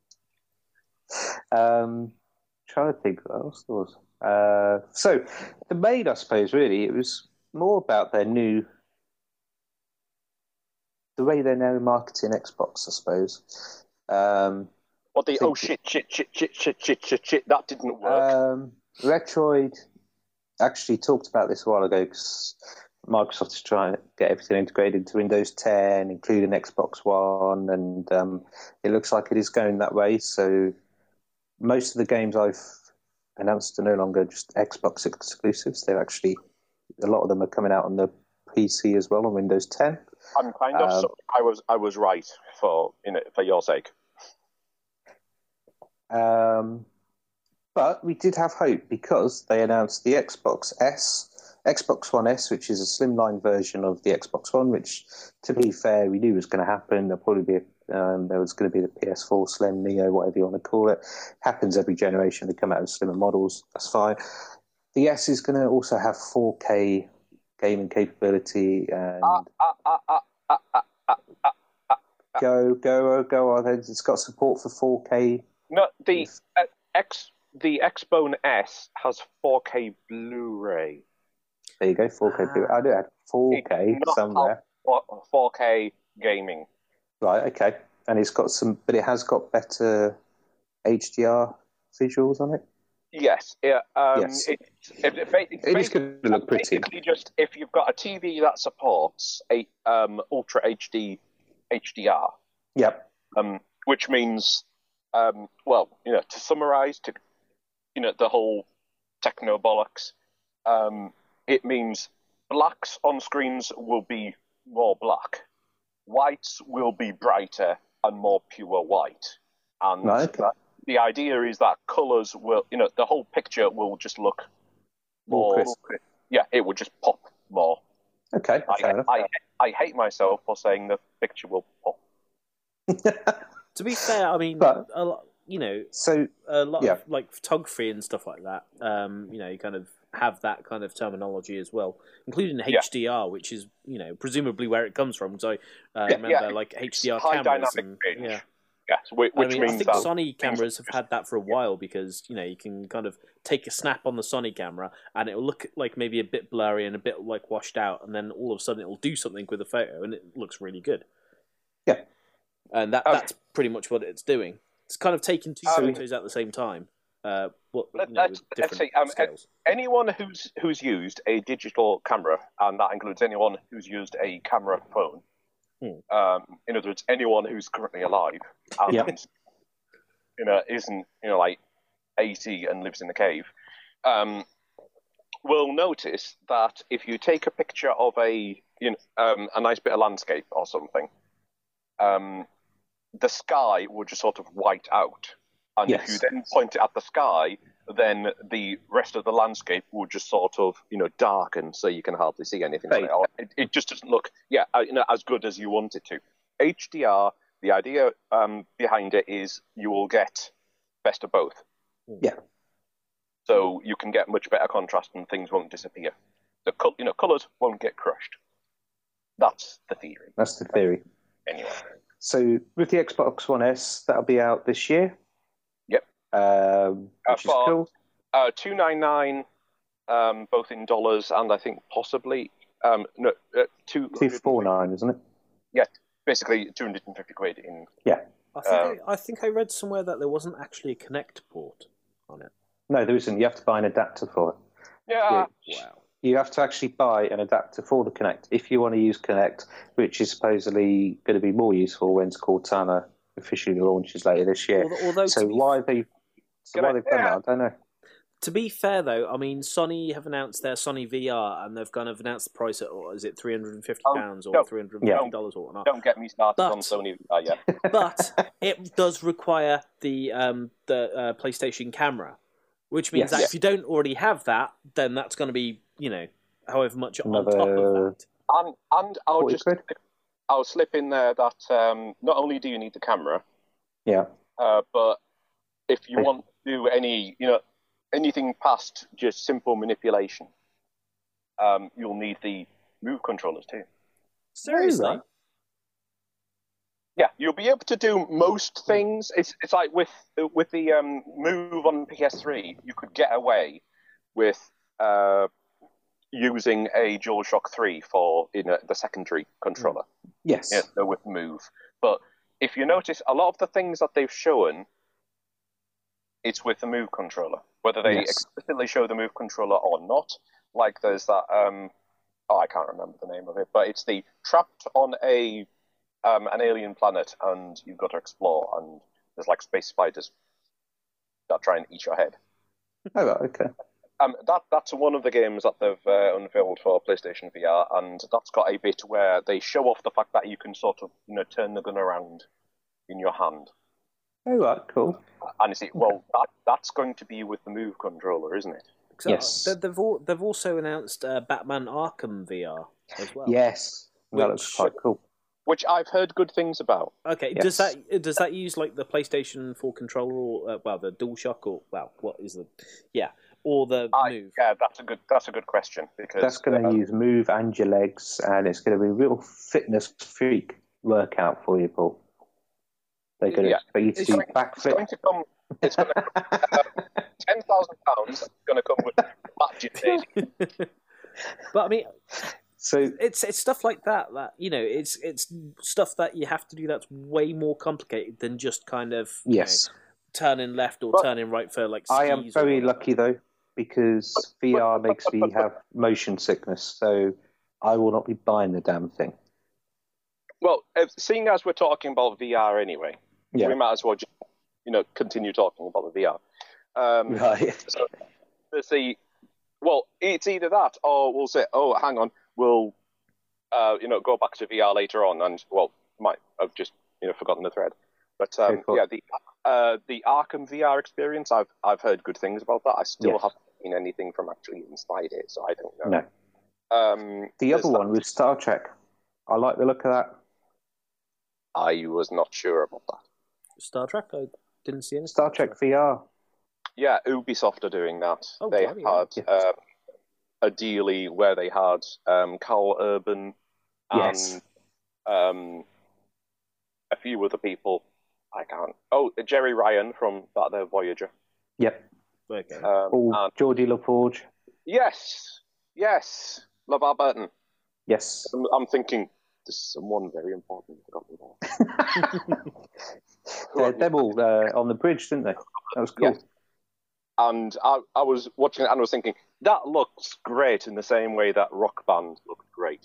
Speaker 3: Um, trying to think what else there was. Uh, so the main, I suppose, really, it was more about their new, the way they're now marketing Xbox, I suppose. Um,
Speaker 4: what the
Speaker 3: I think-
Speaker 4: oh shit shit shit shit shit shit shit shit that didn't work.
Speaker 3: um, Retroid actually talked about this a while ago because Microsoft is trying to get everything integrated into Windows ten, including Xbox One, and um, it looks like it is going that way. So most of the games I've announced are no longer just Xbox exclusives. They're actually, a lot of them are coming out on the P C as well on Windows ten.
Speaker 4: I'm kind of
Speaker 3: um,
Speaker 4: sorry. I was I was right for you know for your sake.
Speaker 3: Um, but we did have hope because they announced the Xbox S, Xbox One S, which is a slimline version of the Xbox One, which, to be fair, we knew was going to happen. There'll probably be a, um, there was going to be the P S four Slim, Neo, whatever you want to call it. Happens every generation. They come out with slimmer models. That's fine. The S is going to also have four K gaming capability and
Speaker 4: Ah, ah, ah, ah, ah, ah, ah, ah, ah.
Speaker 3: go go go on. It's got support for four K.
Speaker 4: No, the uh, X the Xbone S has four K Blu-ray.
Speaker 3: There you go, four K.
Speaker 2: Ah.
Speaker 3: I do have four
Speaker 4: It
Speaker 3: K
Speaker 4: does not
Speaker 3: somewhere.
Speaker 4: have four K gaming.
Speaker 3: Right, okay. And it's got some, but it has got better H D R visuals on it.
Speaker 4: Yes, yeah. Um,
Speaker 3: Yes.
Speaker 4: It, it, it, ba- it's
Speaker 3: It is
Speaker 4: basi-
Speaker 3: going to look pretty.
Speaker 4: basically just if you've got a T V that supports a um, Ultra H D H D R,
Speaker 3: Yep.
Speaker 4: um, which means, um, well, you know, to summarize, to you know, the whole techno bollocks, um, it means blacks on screens will be more black, whites will be brighter and more pure white, and
Speaker 3: Right, okay.
Speaker 4: that, the idea is that colors will, you know, the whole picture will just look
Speaker 3: More
Speaker 4: more.
Speaker 3: crisp.
Speaker 4: Yeah, it will just pop more.
Speaker 3: Okay, fair
Speaker 4: I,
Speaker 3: enough.
Speaker 4: I, I hate myself for saying the picture will pop.
Speaker 2: To be fair, I mean,
Speaker 3: But-
Speaker 2: a lot, you know,
Speaker 3: So,
Speaker 2: a lot
Speaker 3: Yeah.
Speaker 2: of like photography and stuff like that. Um, you know, you kind of have that kind of terminology as well, including H D R, which is you know presumably where it comes from. So uh,
Speaker 4: Yeah,
Speaker 2: remember,
Speaker 4: yeah.
Speaker 2: like H D R
Speaker 4: High
Speaker 2: cameras,
Speaker 4: dynamic
Speaker 2: and,
Speaker 4: range.
Speaker 2: yeah.
Speaker 4: Yes, which,
Speaker 2: I
Speaker 4: which
Speaker 2: mean, I
Speaker 4: means
Speaker 2: think
Speaker 4: that
Speaker 2: Sony cameras have
Speaker 4: things-
Speaker 2: had that for a while because you know you can kind of take a snap on the Sony camera and it will look like maybe a bit blurry and a bit like washed out, and then all of a sudden it will do something with the photo and it looks really good.
Speaker 3: Yeah.
Speaker 2: And that
Speaker 4: Um,
Speaker 2: that's pretty much what it's doing. It's kind of taking two
Speaker 4: Um,
Speaker 2: photos at the same time. Uh, what
Speaker 4: Let-
Speaker 2: you know,
Speaker 4: let's-
Speaker 2: with
Speaker 4: let's
Speaker 2: different
Speaker 4: see, um,
Speaker 2: scales.
Speaker 4: anyone who's who's used a digital camera, and that includes anyone who's used a camera phone.
Speaker 2: Hmm.
Speaker 4: Um, in other words, anyone who's currently alive and
Speaker 3: Yep.
Speaker 4: you know isn't you know like eighty and lives in the cave, um, will notice that if you take a picture of a you know um, a nice bit of landscape or something, um, the sky will just sort of white out. And if
Speaker 3: Yes.
Speaker 4: you then point it at the sky, then the rest of the landscape will just sort of, you know, darken so you can hardly see anything. on
Speaker 3: Fade.
Speaker 4: it. Or it, it just doesn't look, yeah, uh, you know, as good as you want it to. H D R, the idea um, behind it is you will get best of both.
Speaker 3: Yeah.
Speaker 4: So you can get much better contrast and things won't disappear. The col- you know, colours won't get crushed. That's the theory,
Speaker 3: that's the theory.
Speaker 4: anyway.
Speaker 3: So, with the Xbox One S, that'll be out this year.
Speaker 4: Yep.
Speaker 3: Um,
Speaker 4: Uh,
Speaker 3: which is
Speaker 4: for-
Speaker 3: cool.
Speaker 4: Uh, two ninety-nine, um, both in dollars and I think possibly um, no uh, two
Speaker 3: two forty-nine, isn't it?
Speaker 4: basically two hundred and fifty quid in.
Speaker 2: I think
Speaker 4: um,
Speaker 2: I, I think I read somewhere that there wasn't actually a Connect port on it.
Speaker 3: No, there isn't. You have to buy an adapter for it.
Speaker 4: Yeah,
Speaker 3: Which,
Speaker 2: Wow.
Speaker 3: You have to actually buy an adapter for the Kinect if you want to use Kinect, which is supposedly going to be more useful when Cortana officially launches later this year.
Speaker 2: Although, although
Speaker 3: so
Speaker 2: be
Speaker 3: why they so why they've done that, I don't know.
Speaker 2: To be fair, though, I mean, Sony have announced their Sony V R, and they've kind of announced the price at, what is it, three hundred fifty pounds
Speaker 4: oh,
Speaker 2: or three hundred fifty dollars
Speaker 4: yeah.
Speaker 2: or whatnot.
Speaker 4: Don't get me started
Speaker 2: but,
Speaker 4: on Sony V R yet.
Speaker 2: But it does require the um, the uh, PlayStation camera, which means
Speaker 3: yes.
Speaker 2: that
Speaker 3: yeah.
Speaker 2: if you don't already have that, then that's going to be, you know, however much
Speaker 3: Another...
Speaker 2: on top of that.
Speaker 4: And, and I'll just quid? I'll slip in there that um, not only do you need the camera,
Speaker 3: yeah,
Speaker 4: uh, but if you want to do any, you know, anything past just simple manipulation, um, you'll need the Move controllers too.
Speaker 2: Seriously?
Speaker 3: Right.
Speaker 4: Yeah, you'll be able to do most things. It's it's like with with the um, Move on P S three, you could get away with uh, using a DualShock three for in a, the secondary controller.
Speaker 3: Yes.
Speaker 4: Yeah, so with Move. But if you notice, a lot of the things that they've shown, it's with the Move controller. Whether they
Speaker 3: yes.
Speaker 4: explicitly show the Move controller or not. Like there's that, um, oh, I can't remember the name of it, but it's the trapped on a um, an alien planet and you've got to explore, and there's like space spiders that try and eat your head.
Speaker 3: Oh, right, okay.
Speaker 4: Um, that that's one of the games that they've uh, unveiled for PlayStation V R, and that's got a bit where they show off the fact that you can sort of, you know, turn the gun around in your hand.
Speaker 3: Oh, right, cool.
Speaker 4: And you see, well, that, that's going to be with the Move controller, isn't it?
Speaker 2: So
Speaker 3: yes.
Speaker 2: They've all, they've also announced uh, Batman Arkham V R as well.
Speaker 3: Yes,
Speaker 2: which,
Speaker 3: that looks quite cool.
Speaker 4: Which I've heard good things about.
Speaker 2: Okay,
Speaker 3: yes.
Speaker 2: does that does that use like the PlayStation four controller, or uh, well, the DualShock, or well, what is the yeah, or the
Speaker 4: I,
Speaker 2: Move?
Speaker 4: Yeah, that's a good that's a good question because
Speaker 3: that's going to uh, use Move and your legs, and it's going to be a real fitness freak workout for you, Paul. They're going to
Speaker 4: yeah.
Speaker 3: expect you to
Speaker 4: it's
Speaker 3: do
Speaker 4: going,
Speaker 3: backflip.
Speaker 4: It's going to come. It's going to uh, ten thousand pounds. It's going to come with magic.
Speaker 2: But I mean,
Speaker 3: so
Speaker 2: it's it's stuff like that that you know it's it's stuff that you have to do that's way more complicated than just kind of
Speaker 3: yes
Speaker 2: you know, turning left or
Speaker 4: but
Speaker 2: turning right for like. Skis
Speaker 3: I am very
Speaker 2: or
Speaker 3: lucky though, because V R makes me have motion sickness, so I will not be buying the damn thing.
Speaker 4: Well, if, seeing as we're talking about V R anyway,
Speaker 3: yeah.
Speaker 4: we might as well just, you know, continue talking about the V R. Um,
Speaker 3: right.
Speaker 4: So there's the, well, it's either that or we'll say, oh, hang on, we'll, uh, you know, go back to V R later on, and well, might have just, you know, forgotten the thread. But um,
Speaker 3: okay,
Speaker 4: yeah, the uh, the Arkham V R experience, I've I've heard good things about that. I still
Speaker 3: yes.
Speaker 4: haven't seen anything from actually inside it, so I don't know.
Speaker 3: No.
Speaker 4: Um,
Speaker 3: the other
Speaker 4: that.
Speaker 3: one was Star Trek. I like the look of that.
Speaker 4: I was not sure about that.
Speaker 2: Star Trek, I didn't see any
Speaker 3: Star Trek V R.
Speaker 4: Yeah, Ubisoft are doing that.
Speaker 2: Oh,
Speaker 4: they
Speaker 2: God,
Speaker 4: had
Speaker 3: yeah.
Speaker 4: um, a dealie where they had um, Carl Urban and
Speaker 3: Yes.
Speaker 4: um, a few other people. I can't. Oh, Jerry Ryan from that there Voyager.
Speaker 3: Yep.
Speaker 2: Okay.
Speaker 4: Um,
Speaker 3: Oh,
Speaker 4: and
Speaker 3: Geordie LaForge.
Speaker 4: yes, yes, LeVar Burton.
Speaker 3: Yes.
Speaker 4: I'm, I'm thinking there's someone very important forgotten about.
Speaker 3: uh, them all uh, on the bridge, didn't they? That was cool.
Speaker 4: Yeah. And I, I was watching it and I was thinking, that looks great in the same way that Rock Band looked great.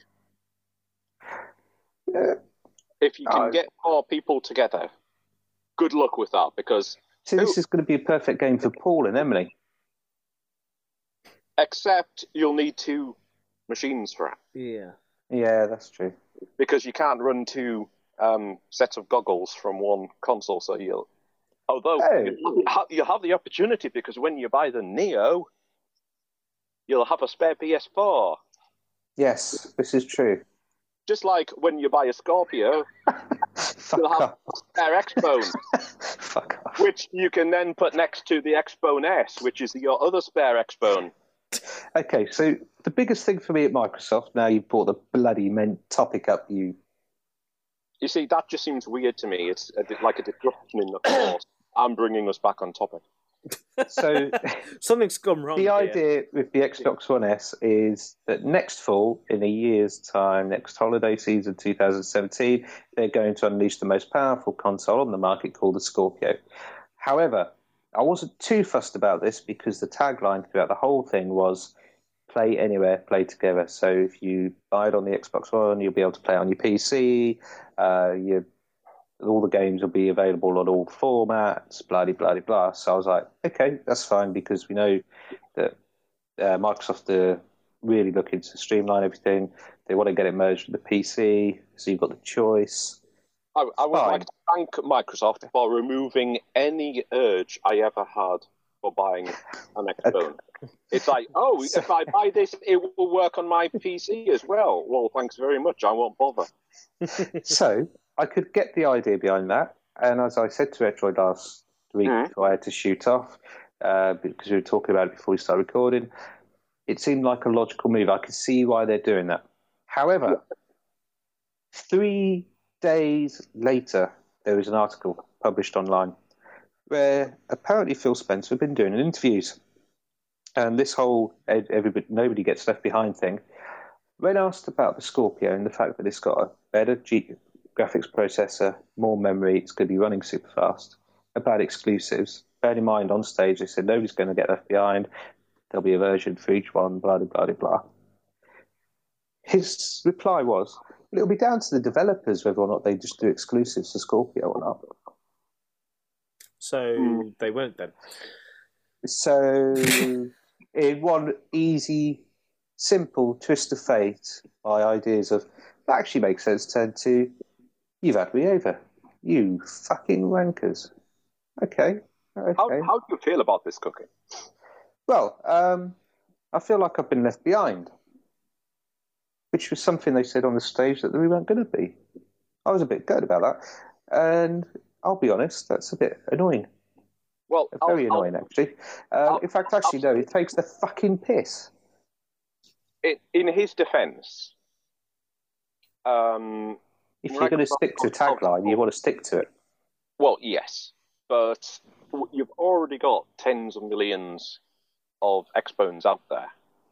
Speaker 3: Yeah.
Speaker 4: If you can
Speaker 3: Uh,
Speaker 4: get more people together, good luck with that, because
Speaker 3: See, this is going to be a perfect game for Paul and Emily.
Speaker 4: except you'll need two machines for it,
Speaker 2: Yeah.
Speaker 3: Yeah, that's true.
Speaker 4: because you can't run two um, sets of goggles from one console, so you'll... Although,
Speaker 3: Oh.
Speaker 4: you ha- you have the opportunity, because when you buy the Neo, you'll have a spare P S four.
Speaker 3: Yes, this is true.
Speaker 4: Just like when you buy a Scorpio,
Speaker 3: Fuck
Speaker 4: you'll have
Speaker 3: off.
Speaker 4: a spare X-Bone,
Speaker 3: Fuck off.
Speaker 4: which you can then put next to the X-Bone S, which is your other spare X-Bone.
Speaker 3: Okay, so the biggest thing for me at Microsoft, now you've brought the bloody men topic up, you...
Speaker 4: You see, that just seems weird to me. It's a, like a disruption in the course. I'm bringing us back on topic.
Speaker 3: So
Speaker 2: Something's gone wrong.
Speaker 3: the
Speaker 2: here.
Speaker 3: idea with the Xbox One S is that next fall, in a year's time, next holiday season two thousand seventeen, they're going to unleash the most powerful console on the market called the Scorpio. However, I wasn't too fussed about this because the tagline throughout the whole thing was, play anywhere, play together. So if you buy it on the Xbox One, you'll be able to play it on your P C. Uh, you, all the games will be available on all formats, blah, blah, blah, blah. So I was like, okay, that's fine, because we know that uh, Microsoft are really looking to streamline everything. They want to get it merged with the P C, so you've got the choice.
Speaker 4: I, I would
Speaker 3: Fine.
Speaker 4: like to thank Microsoft for removing any urge I ever had for buying an Xbox. It's like, oh,
Speaker 3: So-
Speaker 4: if I buy this, it will work on my P C as well. Well, thanks very much. I won't bother.
Speaker 3: So I could get the idea behind that. And as I said to Retroid last week,
Speaker 4: Mhm.
Speaker 3: before I had to shoot off, uh, because we were talking about it before we started recording, it seemed like a logical move. I could see why they're doing that. However, three days later, there was an article published online where apparently Phil Spencer had been doing interviews. And this whole everybody, nobody gets left behind thing, when asked about the Scorpio and the fact that it's got a better G- graphics processor, more memory, it's going to be running super fast, about exclusives, bearing in mind on stage they said nobody's going to get left behind, there'll be a version for each one, blah, blah, blah, blah. His reply was, it'll be down to the developers whether or not they just do exclusives for Scorpio or not.
Speaker 2: So
Speaker 4: Mm.
Speaker 2: they won't then.
Speaker 3: So, in one easy, simple twist of fate, my ideas of that actually makes sense turned to, you've had me over. You fucking wankers. Okay. Okay.
Speaker 4: How, how do you feel about this, Cookie?
Speaker 3: Well, um, I feel like I've been left behind, which was something they said on the stage that we weren't going to be. I was a bit gutted about that. And I'll be honest, that's a bit annoying.
Speaker 4: Well,
Speaker 3: Very
Speaker 4: I'll,
Speaker 3: annoying, actually. Um,
Speaker 4: I'll-
Speaker 3: in fact, actually, no, it takes the fucking piss.
Speaker 4: I'll, in his defense, um,
Speaker 3: If you're going to stick to a tagline, you want to stick to it.
Speaker 4: well, yes, but you've already got tens of millions of Xbones out there.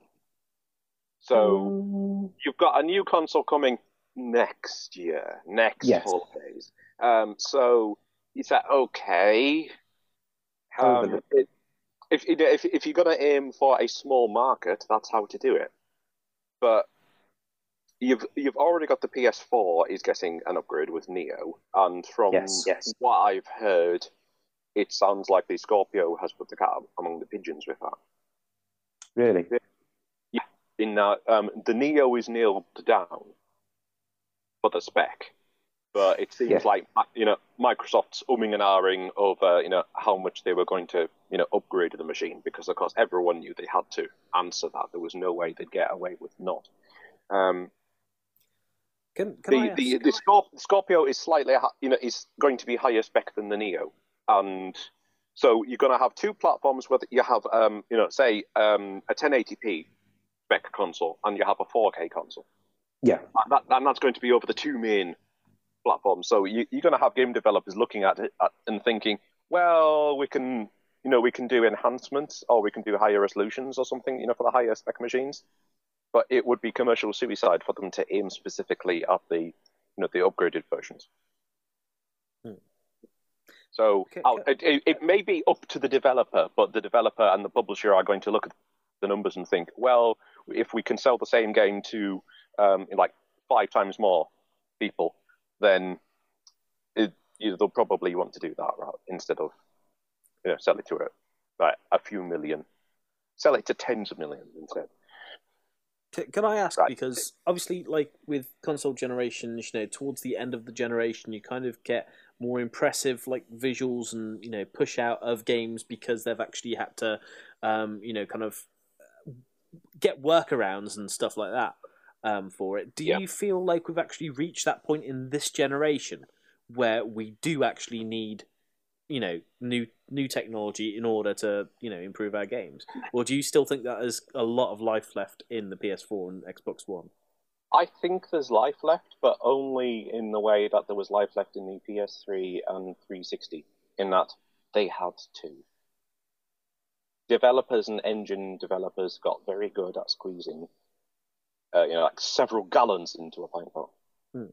Speaker 4: So
Speaker 3: Mm,
Speaker 4: you've got a new console coming next year, next
Speaker 3: Yes.
Speaker 4: holidays. Um, so you say, okay,
Speaker 3: Over
Speaker 4: um,
Speaker 3: the-
Speaker 4: it, if, if if you're going to aim for a small market, that's how to do it. But you've you've already got the P S four is getting an upgrade with Neo, and from
Speaker 3: Yes.
Speaker 2: Yes.
Speaker 4: what I've heard, it sounds like the Scorpio has put the cat among the pigeons with that.
Speaker 3: really?
Speaker 4: In that, um, the Neo is nailed down for the spec, but it seems
Speaker 3: Yeah.
Speaker 4: like you know Microsoft's umming and ahhing over you know how much they were going to you know upgrade the machine, because of course everyone knew they had to answer that. There was no way they'd get away with not. Um,
Speaker 2: Can, can I
Speaker 4: the
Speaker 2: ask?
Speaker 4: the, the Scorp- Scorpio is slightly hi- you know is going to be higher spec than the Neo, and so you're going to have two platforms where you have um, you know say um, a ten eighty p spec console and you have a four K console.
Speaker 3: Yeah.
Speaker 4: And, that, and that's going to be over the two main platforms. So you, you're going to have game developers looking at it at, and thinking, well, we can, you know, we can do enhancements or we can do higher resolutions or something, you know, for the higher spec machines. But it would be commercial suicide for them to aim specifically at the, you know, the upgraded versions.
Speaker 2: Hmm.
Speaker 4: So
Speaker 2: Okay,
Speaker 4: I'll-
Speaker 2: okay.
Speaker 4: it, it, it may be up to the developer, but the developer and the publisher are going to look at the numbers and think, well, if we can sell the same game to um, like five times more people, then it, you know, they'll probably want to do that right, instead of you know, sell it to a, like, a few million. Sell it to tens of millions instead.
Speaker 2: C- Can I ask,
Speaker 4: Right.
Speaker 2: because obviously, like with console generations, you know, towards the end of the generation, you kind of get more impressive like visuals and you know push out of games because they've actually had to, um, you know, kind of get workarounds and stuff like that um, for it. Do
Speaker 4: Yeah.
Speaker 2: you feel like we've actually reached that point in this generation where we do actually need, you know, new new technology in order to, you know, improve our games? Or do you still think that there's a lot of life left in the P S four and Xbox One?
Speaker 4: I think there's life left, but only in the way that there was life left in the P S three and three sixty, in that they had to. Developers and engine developers got very good at squeezing, uh, you know, like several gallons into a pint pot.
Speaker 2: Hmm.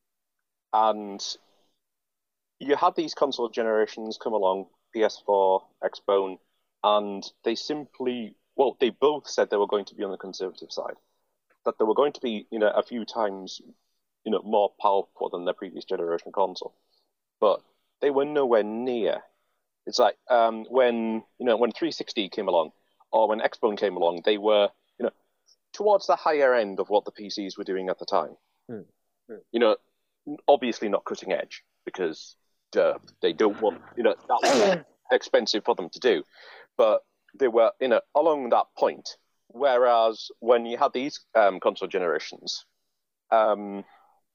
Speaker 4: And you had these console generations come along, P S four, Xbone, and they simply well, they both said they were going to be on the conservative side, that they were going to be, you know, a few times, you know, more powerful than their previous generation console, but they were nowhere near. It's like um, when you know when three sixty came along, or when Xbone came along, they were, you know, towards the higher end of what the P Cs were doing at the time.
Speaker 2: Hmm. Hmm.
Speaker 4: You know, obviously not cutting edge, because duh, they don't want, you know, that was expensive for them to do. But they were, you know, along that point. Whereas when you had these um, console generations, um,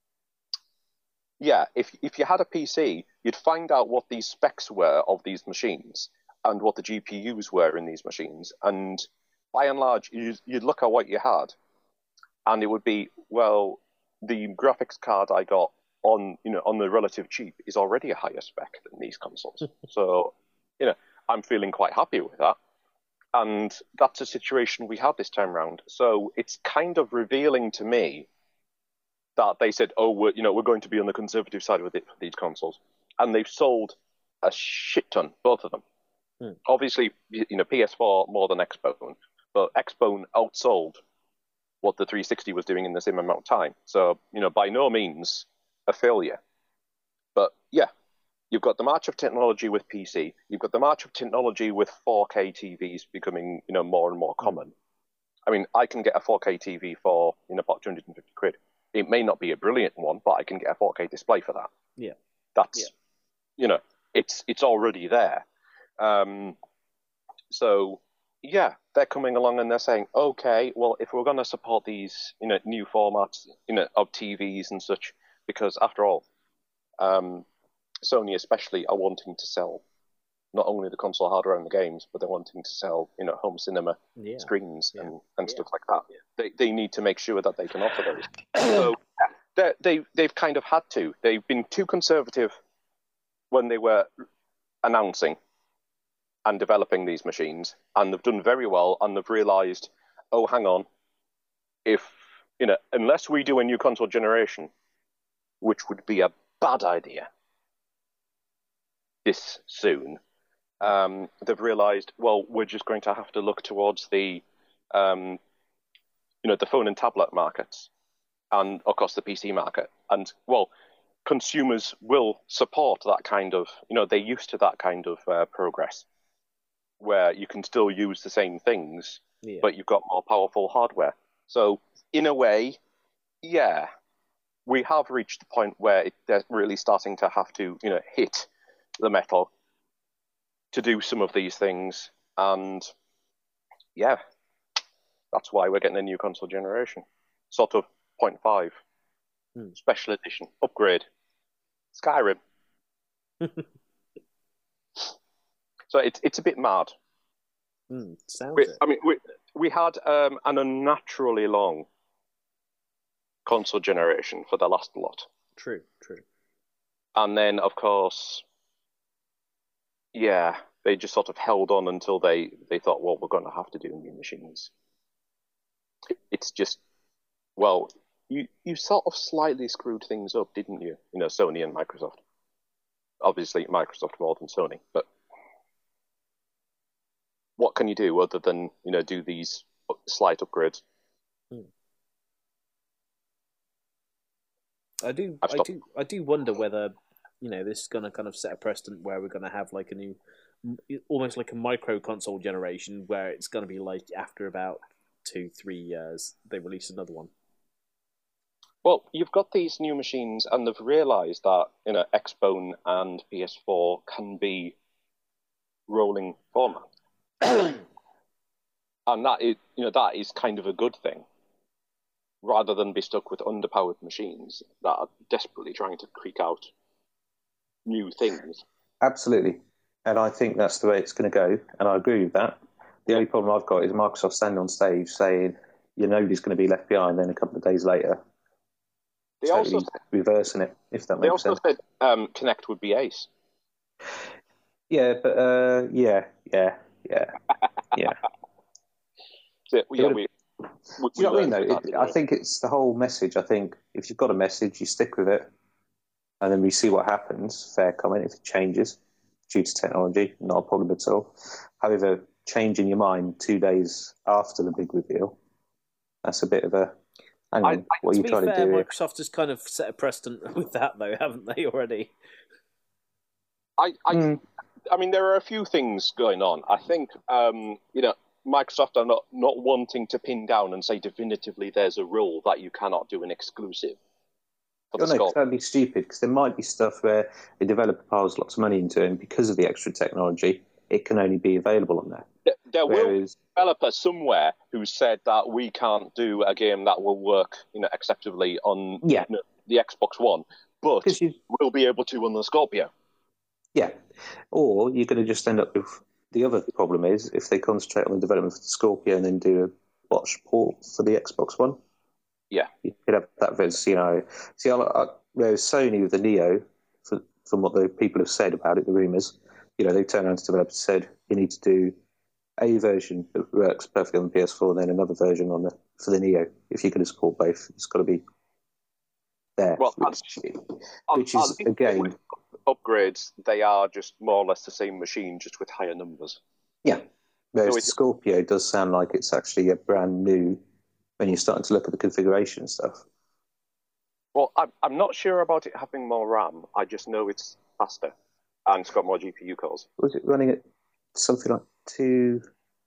Speaker 4: yeah, if if you had a P C, you'd find out what these specs were of these machines and what the G P Us were in these machines, and by and large, you'd, you'd look at what you had, and it would be, well, the graphics card I got on, you know, on the relative cheap is already a higher spec than these consoles. So, you know, I'm feeling quite happy with that. And that's a situation we had this time round. So it's kind of revealing to me that they said, oh, we're, you know, we're going to be on the conservative side with it for these consoles. And they've sold a shit ton, both of them.
Speaker 2: Hmm.
Speaker 4: Obviously, you know, P S four more than Xbone, but Xbone outsold what the three sixty was doing in the same amount of time. So, you know, by no means a failure. But yeah, you've got the march of technology with P C. You've got the march of technology with four K T Vs becoming, you know, more and more common. I mean, I can get a four K T V for, you know, about two hundred fifty quid. It may not be a brilliant one, but I can get a four K display for that.
Speaker 2: Yeah.
Speaker 4: That's,
Speaker 2: yeah.
Speaker 4: you know, it's it's already there. Um, so, yeah, they're coming along and they're saying, okay, well, if we're going to support these, you know, new formats, you know, of T Vs and such, because after all, um, Sony especially are wanting to sell not only the console hardware and the games, but they're wanting to sell, you know, home cinema
Speaker 2: Yeah.
Speaker 4: screens
Speaker 2: Yeah.
Speaker 4: and, and
Speaker 2: Yeah.
Speaker 4: stuff like that. Yeah. They they need to make sure that they can offer those. So they they they've kind of had to. They've been too conservative when they were announcing and developing these machines, and they've done very well, and they've realised, oh, hang on, if, you know, unless we do a new console generation, which would be a bad idea this soon, um, they've realised, well, we're just going to have to look towards the, um, you know, the phone and tablet markets, and of course the P C market, and well, consumers will support that kind of, you know, they're used to that kind of uh, progress, where you can still use the same things,
Speaker 2: Yeah.
Speaker 4: but you've got more powerful hardware. So in a way, yeah, we have reached the point where it, they're really starting to have to, you know, hit the metal to do some of these things. And yeah, that's why we're getting a new console generation. Sort of point five,
Speaker 2: Hmm.
Speaker 4: special edition, upgrade, Skyrim. So it's it's a bit mad.
Speaker 2: Mm, sounds
Speaker 4: We,
Speaker 2: it.
Speaker 4: I mean, we we had um, an unnaturally long console generation for the last lot,
Speaker 2: True, true.
Speaker 4: and then of course, yeah, they just sort of held on until they they thought, well, we're going to have to do new machines. It's just, well, you you sort of slightly screwed things up, didn't you? You know, Sony and Microsoft. Obviously, Microsoft more than Sony, but what can you do other than, you know, do these slight upgrades?
Speaker 2: Hmm. I do,
Speaker 4: I've
Speaker 2: I
Speaker 4: stopped.
Speaker 2: do, I do wonder whether, you know, this is going to kind of set a precedent where we're going to have like a new, almost like a micro console generation, where it's going to be like after about two, three years they release another one.
Speaker 4: Well, you've got these new machines, and they've realised that, you know, Xbone and P S four can be rolling format, and that is, you know, that is kind of a good thing, rather than be stuck with underpowered machines that are desperately trying to creak out new things.
Speaker 3: Absolutely. And I think that's the way it's going to go, and I agree with that. The only problem I've got is Microsoft standing on stage saying, you know, nobody's going to be left behind, then a couple of days later,
Speaker 4: They
Speaker 3: totally
Speaker 4: also said,
Speaker 3: reversing it, if that
Speaker 4: they
Speaker 3: makes
Speaker 4: also
Speaker 3: sense.
Speaker 4: said um, Kinect would be ace.
Speaker 3: Yeah, but uh, yeah, yeah, yeah, yeah.
Speaker 4: So, yeah, we, we,
Speaker 3: Do you know what I mean, though?
Speaker 4: learned that,
Speaker 3: It,
Speaker 4: didn't
Speaker 3: I
Speaker 4: we?
Speaker 3: think it's the whole message. I think if you've got a message, you stick with it, and then we see what happens. Fair comment. If it changes due to technology, not a problem at all. However, changing your mind two days after the big reveal. That's a bit of a. Hang on,
Speaker 4: I- I-
Speaker 3: what are
Speaker 2: To
Speaker 3: you
Speaker 2: be
Speaker 3: trying
Speaker 2: fair,
Speaker 3: to do? here?
Speaker 2: Microsoft has kind of set a precedent with that, though, haven't they already?
Speaker 4: I, I,
Speaker 3: Mm.
Speaker 4: I mean, there are a few things going on. I think, um, you know, Microsoft are not, not wanting to pin down and say definitively there's a rule that you cannot do an exclusive for
Speaker 3: Oh,
Speaker 4: the
Speaker 3: no,
Speaker 4: Scorpio.
Speaker 3: totally stupid, because there might be stuff where a developer piles lots of money into it, and because of the extra technology, it can only be available on there.
Speaker 4: There, there will be
Speaker 3: Whereas,
Speaker 4: a developer somewhere who said that we can't do a game that will work, you know, acceptably on
Speaker 3: yeah,
Speaker 4: you know, the Xbox One, but
Speaker 3: because you,
Speaker 4: we'll be able to on the Scorpio.
Speaker 3: yeah, or you're going to just end up with the other problem is if they concentrate on the development for the Scorpio and then do a botched port for the Xbox One.
Speaker 4: Yeah,
Speaker 3: you could have that scenario. See, I, I, whereas Sony with the Neo, for, from what the people have said about it, the rumours, you know, they turned around to developers and said you need to do a version that works perfectly on the P S four, and then another version on the for the Neo. If you're going to support both, it's got to be there.
Speaker 4: Well,
Speaker 3: which,
Speaker 4: on-
Speaker 3: which
Speaker 4: on
Speaker 3: is
Speaker 4: these
Speaker 3: again,
Speaker 4: upgrades, they are just more or less the same machine, just with higher numbers.
Speaker 3: yeah. Whereas
Speaker 4: So
Speaker 3: the
Speaker 4: it's-
Speaker 3: Scorpio does sound like it's actually a brand new. When you're starting to look at the configuration stuff.
Speaker 4: Well, I'm, I'm not sure about it having more RAM. I just know it's faster and it's got more G P U cores.
Speaker 3: Was it running at something like two?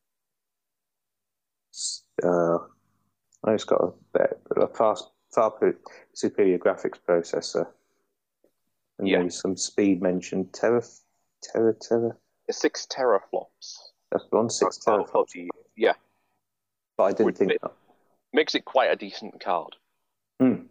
Speaker 3: Uh, I know it's got a, a fast, far superior graphics processor, and
Speaker 4: Yeah.
Speaker 3: there was some speed mentioned. Terra, Terra, Terra.
Speaker 4: Six teraflops.
Speaker 3: That's one six
Speaker 4: Oh,
Speaker 3: teraflops.
Speaker 4: forty, yeah,
Speaker 3: But I didn't
Speaker 4: Would
Speaker 3: think
Speaker 4: fit.
Speaker 3: that.
Speaker 4: makes it quite a decent card.
Speaker 3: Hmm.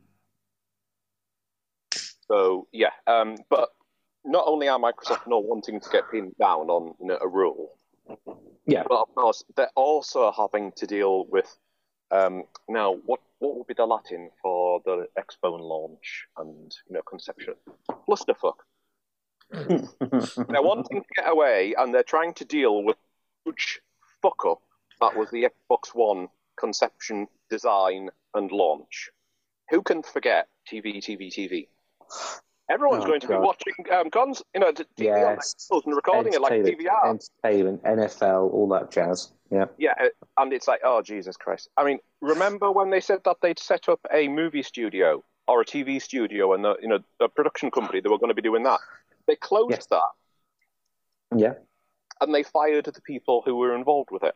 Speaker 4: So yeah, um, but not only are Microsoft not wanting to get pinned down on you know, a rule,
Speaker 3: Yeah.
Speaker 4: but of course they're also having to deal with um, now what what would be the Latin for the Xbone launch and you know conception? Clusterfuck. They're wanting to get away, and they're trying to deal with huge fuck up that was the Xbox One conception, design, and launch. Who can forget T V, T V, T V? Everyone's
Speaker 3: Oh,
Speaker 4: going to
Speaker 3: God.
Speaker 4: be watching um, cons, you know, T V on their
Speaker 3: Yes.
Speaker 4: consoles and recording it like
Speaker 3: Entertainment,
Speaker 4: D V R.
Speaker 3: entertainment, N F L, all that jazz. Yeah.
Speaker 4: Yeah, uh, and it's like, oh Jesus Christ! I mean, remember when they said that they'd set up a movie studio or a T V studio and the, you know a production company that were going to be doing that? They closed
Speaker 3: Yes.
Speaker 4: that.
Speaker 3: Yeah.
Speaker 4: And they fired the people who were involved with it.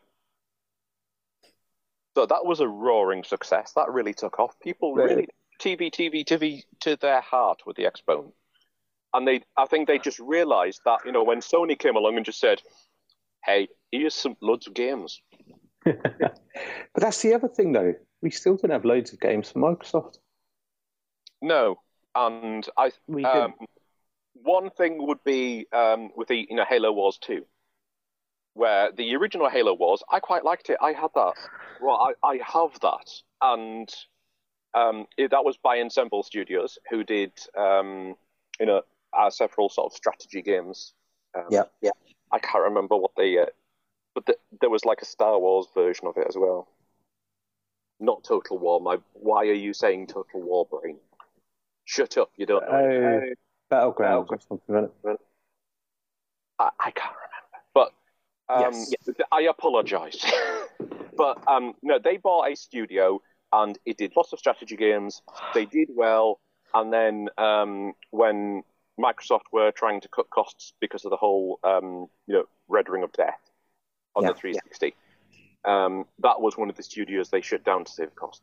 Speaker 4: So that was a roaring success. That really took off. People
Speaker 3: Right.
Speaker 4: really T V, T V, T V to their heart with the Xbone. And they, I think they just realised that, you know, when Sony came along and just said, hey, here's some loads of games.
Speaker 3: But that's the other thing, though. We still don't have loads of games from Microsoft.
Speaker 4: No. And I,
Speaker 3: We
Speaker 4: um,
Speaker 3: didn't.
Speaker 4: one thing would be um, with the, you know, Halo Wars two, where the original Halo Wars, I quite liked it. I had that. Well, I, I have that. And um, it, that was by Ensemble Studios, who did, um, you know, uh, several sort of strategy games. Um,
Speaker 3: Yeah, yeah.
Speaker 4: I can't remember what they, uh, but the, there was like a Star Wars version of it as well. Not Total War. My, why are you saying Total War, brain? Shut up, you don't know.
Speaker 3: Oh,
Speaker 4: it.
Speaker 3: Battlegrounds or something like that.
Speaker 4: I, I can't remember. But um,
Speaker 3: Yes.
Speaker 4: I apologise. But um, no, they bought a studio and it did lots of strategy games. They did well, and then um, when Microsoft were trying to cut costs because of the whole um, you know Red Ring of Death on
Speaker 3: Yeah,
Speaker 4: the three sixty, um, that was one of the studios they shut down to save costs.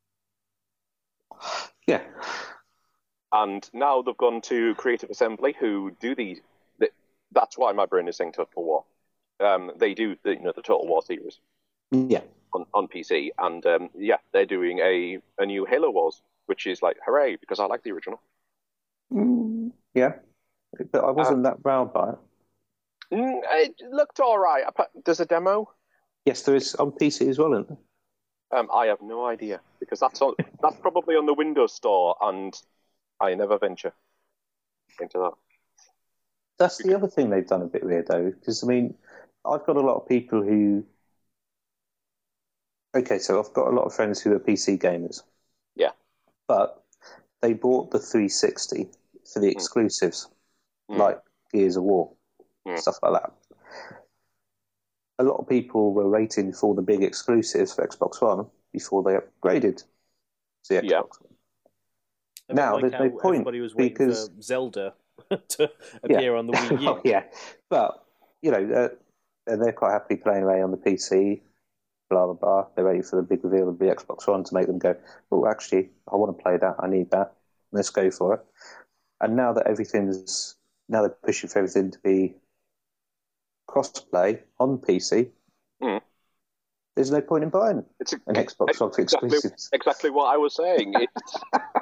Speaker 3: Yeah.
Speaker 4: And now they've gone to Creative Assembly, who do the. the that's why my brain is saying Total War. Um, they do the, you know the Total War series
Speaker 3: Yeah.
Speaker 4: on, on P C, and um, yeah, they're doing a, a new Halo Wars, which is like hooray because I like the original.
Speaker 3: Mm, yeah. But I wasn't that wowed by it.
Speaker 4: Mm, it looked all right. There's a demo.
Speaker 3: Yes, there is on P C as well, isn't there?
Speaker 4: Um, I have no idea because that's on, that's probably on the Windows Store, and I never venture into that.
Speaker 3: That's the other thing they've done a bit weird, though, because, I mean, I've got a lot of people who... Okay, so I've got a lot of friends who are P C gamers.
Speaker 4: Yeah.
Speaker 3: But they bought the three sixty for the exclusives,
Speaker 4: Mm.
Speaker 3: like Gears of War,
Speaker 4: Mm.
Speaker 3: stuff like that. a lot of people were waiting for the big exclusives for Xbox One before they upgraded to the Xbox
Speaker 4: Yeah.
Speaker 3: One. Now
Speaker 2: like
Speaker 3: there's
Speaker 2: how
Speaker 3: no point
Speaker 2: everybody was waiting
Speaker 3: because
Speaker 2: for Zelda to appear on the Wii U.
Speaker 3: Well, yeah, but you know uh, they're quite happy playing away on the P C. Blah blah blah. They're ready for the big reveal of the Xbox One to make them go, oh, actually, I want to play that. I need that. Let's go for it. And now that everything's now they're pushing for everything to be cross-play on P C.
Speaker 4: Mm.
Speaker 3: There's no point in buying
Speaker 4: It's a,
Speaker 3: an Xbox One for
Speaker 4: exactly,
Speaker 3: exclusives.
Speaker 4: exactly what I was saying. It's,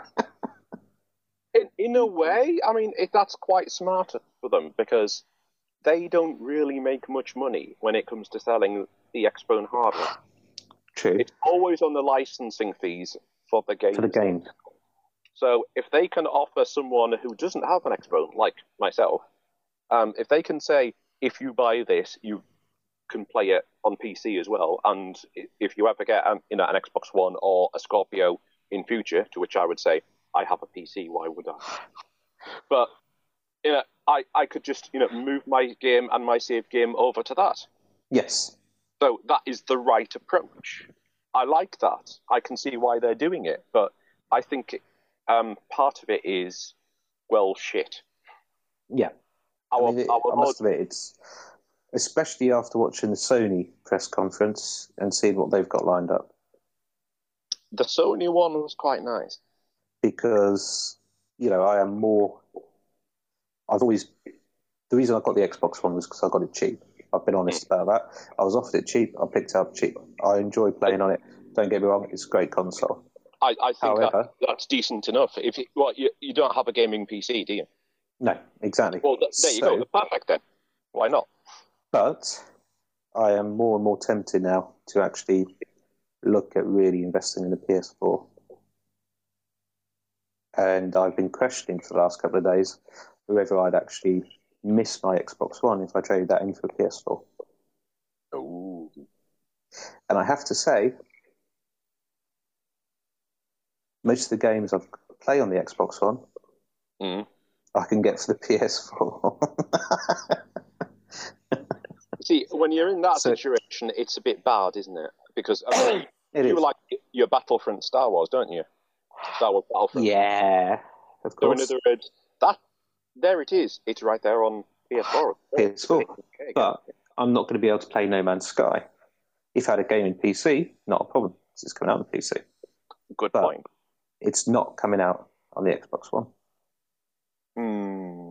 Speaker 4: in, in a way, I mean, it, that's quite smart for them because they don't really make much money when it comes to selling the Xbone hardware.
Speaker 3: True.
Speaker 4: It's always on the licensing fees for the game.
Speaker 3: For the game.
Speaker 4: So if they can offer someone who doesn't have an Xbone, like myself, um, if they can say, if you buy this, you can play it on P C as well, and if you ever get um, you know, an Xbox One or a Scorpio in future, to which I would say, I have a P C, why would I? But you know, I, I could just you know move my game and my save game over to that.
Speaker 3: Yes.
Speaker 4: So that is the right approach. I like that. I can see why they're doing it, but I think um, part of it is, well, shit.
Speaker 3: Yeah.
Speaker 4: Our,
Speaker 3: I, mean, it,
Speaker 4: our
Speaker 3: I must admit, it's especially after watching the Sony press conference and seeing what they've got lined up.
Speaker 4: The Sony one was quite nice.
Speaker 3: Because, you know, I am more... I've always... The reason I got the Xbox One was because I got it cheap. I've been honest about that. I was offered it cheap. I picked it up cheap. I enjoy playing on it. Don't get me wrong, it's a great console.
Speaker 4: I, I think
Speaker 3: However,
Speaker 4: that, that's decent enough. If it, well, you, you don't have a gaming P C, do you?
Speaker 3: No, exactly.
Speaker 4: Well, th- there you
Speaker 3: So,
Speaker 4: go. Perfect then. Why not?
Speaker 3: But I am more and more tempted now to actually look at really investing in the P S four. And I've been questioning for the last couple of days whether I'd actually miss my Xbox One if I traded that in for a P S four.
Speaker 4: Ooh.
Speaker 3: And I have to say, most of the games I play on the Xbox One,
Speaker 4: Mm.
Speaker 3: I can get for the P S four.
Speaker 4: See, when you're in that
Speaker 3: So-
Speaker 4: situation, it's a bit bad, isn't it? Because I mean,
Speaker 3: It
Speaker 4: you
Speaker 3: is.
Speaker 4: like your Battlefront Star Wars, don't you? Star Wars Battlefront.
Speaker 3: Yeah, of
Speaker 4: So in
Speaker 3: course.
Speaker 4: other words, that there it is. It's right there on P S four.
Speaker 3: P S four.
Speaker 4: Okay,
Speaker 3: But I'm not going to be able to play No Man's Sky. If I had a game in P C, not a problem. It's coming out on P C.
Speaker 4: good
Speaker 3: but-
Speaker 4: point.
Speaker 3: It's not coming out on the Xbox One.
Speaker 4: Hmm.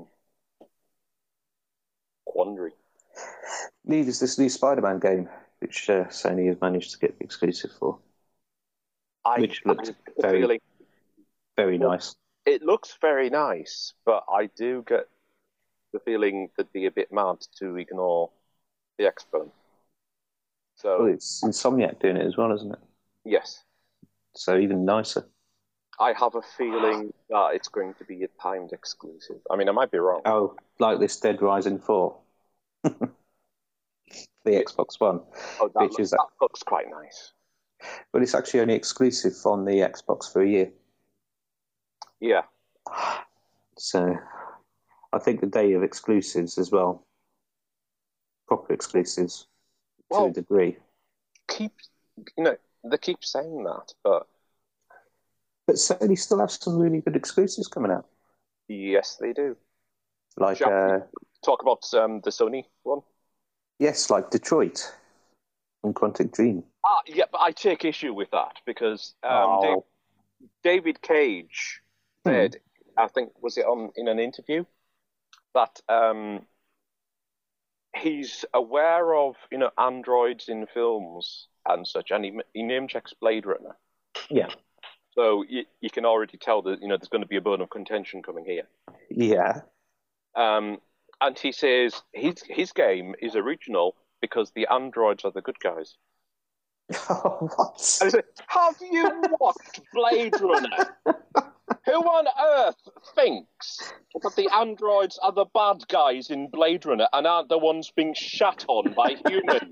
Speaker 4: Quandary.
Speaker 3: Neither is this new Spider-Man game, which uh, Sony have managed to get the exclusive for.
Speaker 4: I,
Speaker 3: Which looked
Speaker 4: I get the
Speaker 3: very-
Speaker 4: feeling
Speaker 3: Very nice.
Speaker 4: it looks very nice, but I do get the feeling they'd be a bit mad to ignore the Xbone. So
Speaker 3: Well, it's Insomniac doing it as well, isn't it?
Speaker 4: yes,
Speaker 3: So even nicer.
Speaker 4: I have a feeling that it's going to be a timed exclusive. I mean, I might be wrong.
Speaker 3: Oh, like this Dead Rising four. The Xbox One.
Speaker 4: Oh, that,
Speaker 3: which
Speaker 4: looks,
Speaker 3: is
Speaker 4: that
Speaker 3: that-
Speaker 4: looks quite nice.
Speaker 3: But it's actually only exclusive on the Xbox for a year.
Speaker 4: Yeah.
Speaker 3: So I think the day of exclusives as well. Proper exclusives
Speaker 4: Well,
Speaker 3: to a degree.
Speaker 4: keep you know they keep saying that, but
Speaker 3: But Sony still have some really good exclusives coming out.
Speaker 4: yes, they do.
Speaker 3: Like,
Speaker 4: Shall
Speaker 3: uh,
Speaker 4: Talk about um, the Sony one.
Speaker 3: yes, like Detroit and Quantic Dream.
Speaker 4: Ah, yeah, but I take issue with that because um,
Speaker 3: Oh.
Speaker 4: Dave, David Cage
Speaker 3: Hmm.
Speaker 4: said, I think was it on in an interview, that um, he's aware of you know androids in films and such, and he he name checks Blade Runner.
Speaker 3: Yeah.
Speaker 4: So you, you can already tell that you know there's going to be a bone of contention coming here.
Speaker 3: Yeah.
Speaker 4: Um, and he says his his game is original because the androids are the good guys.
Speaker 3: Oh, what?
Speaker 4: And I said, have you watched Blade Runner? Who on earth thinks that the androids are the bad guys in Blade Runner and aren't the ones being shat on by humans?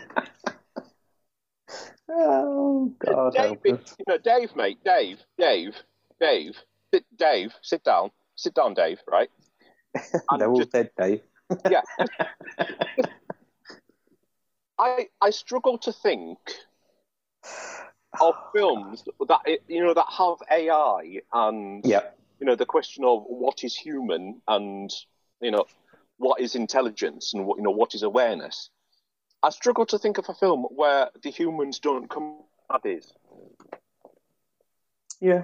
Speaker 3: Oh, God.
Speaker 4: Dave,
Speaker 3: help us.
Speaker 4: you know, Dave, mate, Dave, Dave, Dave, sit, Dave, sit down, sit down, Dave, right? And
Speaker 3: They're all
Speaker 4: just-
Speaker 3: dead, Dave.
Speaker 4: Yeah. I I struggle to think of films that you know that have A I and
Speaker 3: Yeah.
Speaker 4: you know the question of what is human and you know what is intelligence and what you know what is awareness. I struggle to think of a film where the humans don't come at this.
Speaker 3: Yeah.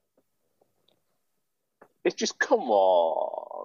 Speaker 4: It's just come on.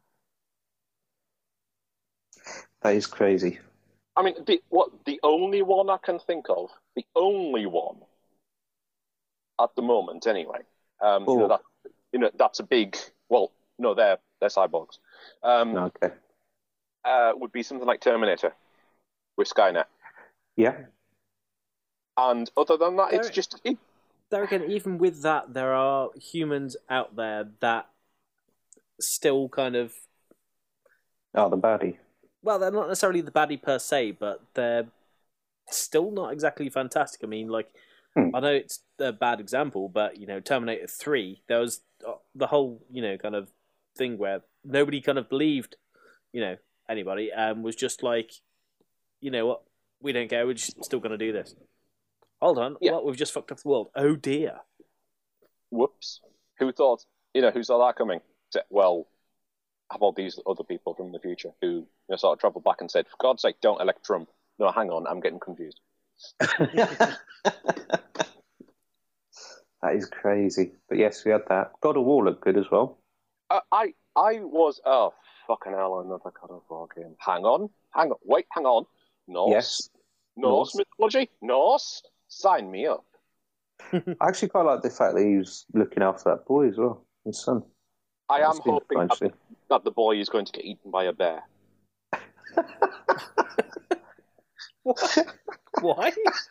Speaker 3: That is crazy.
Speaker 4: I mean, the what the only one I can think of, the only one at the moment, anyway. Um, you know
Speaker 3: Oh.
Speaker 4: that you know that's a big. Well, no, they're they're cyborgs. Um,
Speaker 3: Okay.
Speaker 4: uh, would be something like Terminator with Skynet.
Speaker 3: Yeah.
Speaker 4: And other than that, it's
Speaker 2: There-
Speaker 4: just it,
Speaker 2: There again, even with that, there are humans out there that still kind of,
Speaker 3: Oh, the baddie.
Speaker 2: well, they're not necessarily the baddie per se, but they're still not exactly fantastic. I mean, like,
Speaker 3: Hmm.
Speaker 2: I know it's a bad example, but, you know, Terminator three, there was uh, the whole, you know, kind of thing where nobody kind of believed, you know, anybody, and was just like, you know what, we don't care, we're just still going to do this. Hold on,
Speaker 4: Yeah.
Speaker 2: what, we've just fucked up the world. Oh dear.
Speaker 4: whoops. Who thought? You know, who saw that coming? Said, well, how about these other people from the future who you know, sort of travelled back and said, "For God's sake, don't elect Trump." No, hang on, I'm getting confused.
Speaker 3: That is crazy. But yes, we had that. God of War looked good as well.
Speaker 4: Uh, I I was oh fucking hell, another God of War game. Hang on, hang on, wait, hang on. Norse,
Speaker 3: Yes.
Speaker 4: Norse,
Speaker 3: Norse.
Speaker 4: mythology, Norse. Sign me up.
Speaker 3: I actually quite like the fact that he was looking after that boy as well, his son.
Speaker 4: I
Speaker 3: That's
Speaker 4: am
Speaker 3: been
Speaker 4: hoping that,
Speaker 3: actually.
Speaker 4: that the boy is going to get eaten by a bear.
Speaker 2: Why?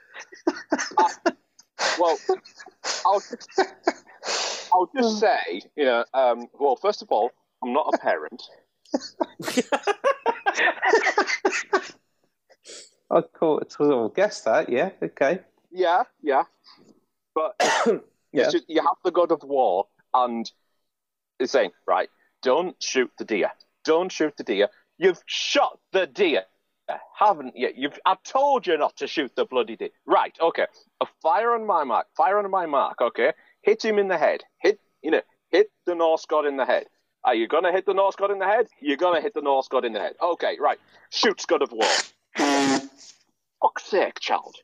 Speaker 4: Well, I'll just, I'll just say, you know, um, well, first of all, I'm not a parent.
Speaker 3: I caught to guess that, yeah, okay.
Speaker 4: Yeah, yeah. But
Speaker 3: Yeah.
Speaker 4: it's just, you have the God of War, and it's saying, right, don't shoot the deer. Don't shoot the deer. You've shot the deer, haven't you? You've. I told you not to shoot the bloody deer. Right, okay. A fire on my mark. Fire on my mark, okay? Hit him in the head. Hit, you know, hit the Norse god in the head. Are you going to hit the Norse god in the head? You're going to hit the Norse god in the head. Okay, right. Shoots God of War. Fuck's sake, child.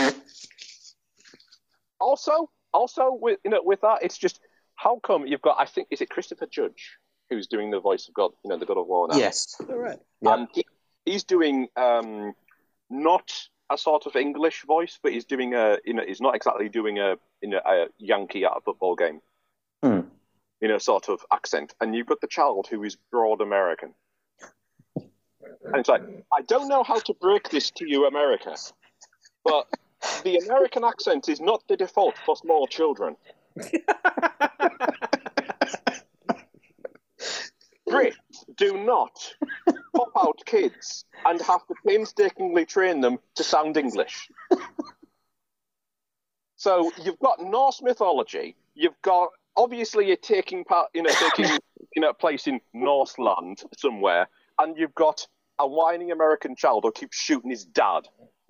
Speaker 4: Also, also with you know with that, it's just how come you've got I think is it Christopher Judge who's doing the voice of God, you know, the God of War now.
Speaker 3: Yes.
Speaker 2: All right.
Speaker 3: Yeah.
Speaker 4: And he, he's doing um, not a sort of English voice, but he's doing a you know he's not exactly doing a you know a Yankee at a football game.
Speaker 3: Hmm.
Speaker 4: You know, sort of accent, and you've got the child who is broad American. And it's like, I don't know how to break this to you, America, but the American accent is not the default for small children. Brits do not pop out kids and have to painstakingly train them to sound English. So you've got Norse mythology, you've got, obviously you're taking part, you know, taking you know, place in Norse land somewhere, and you've got a whining American child who keeps shooting his dad.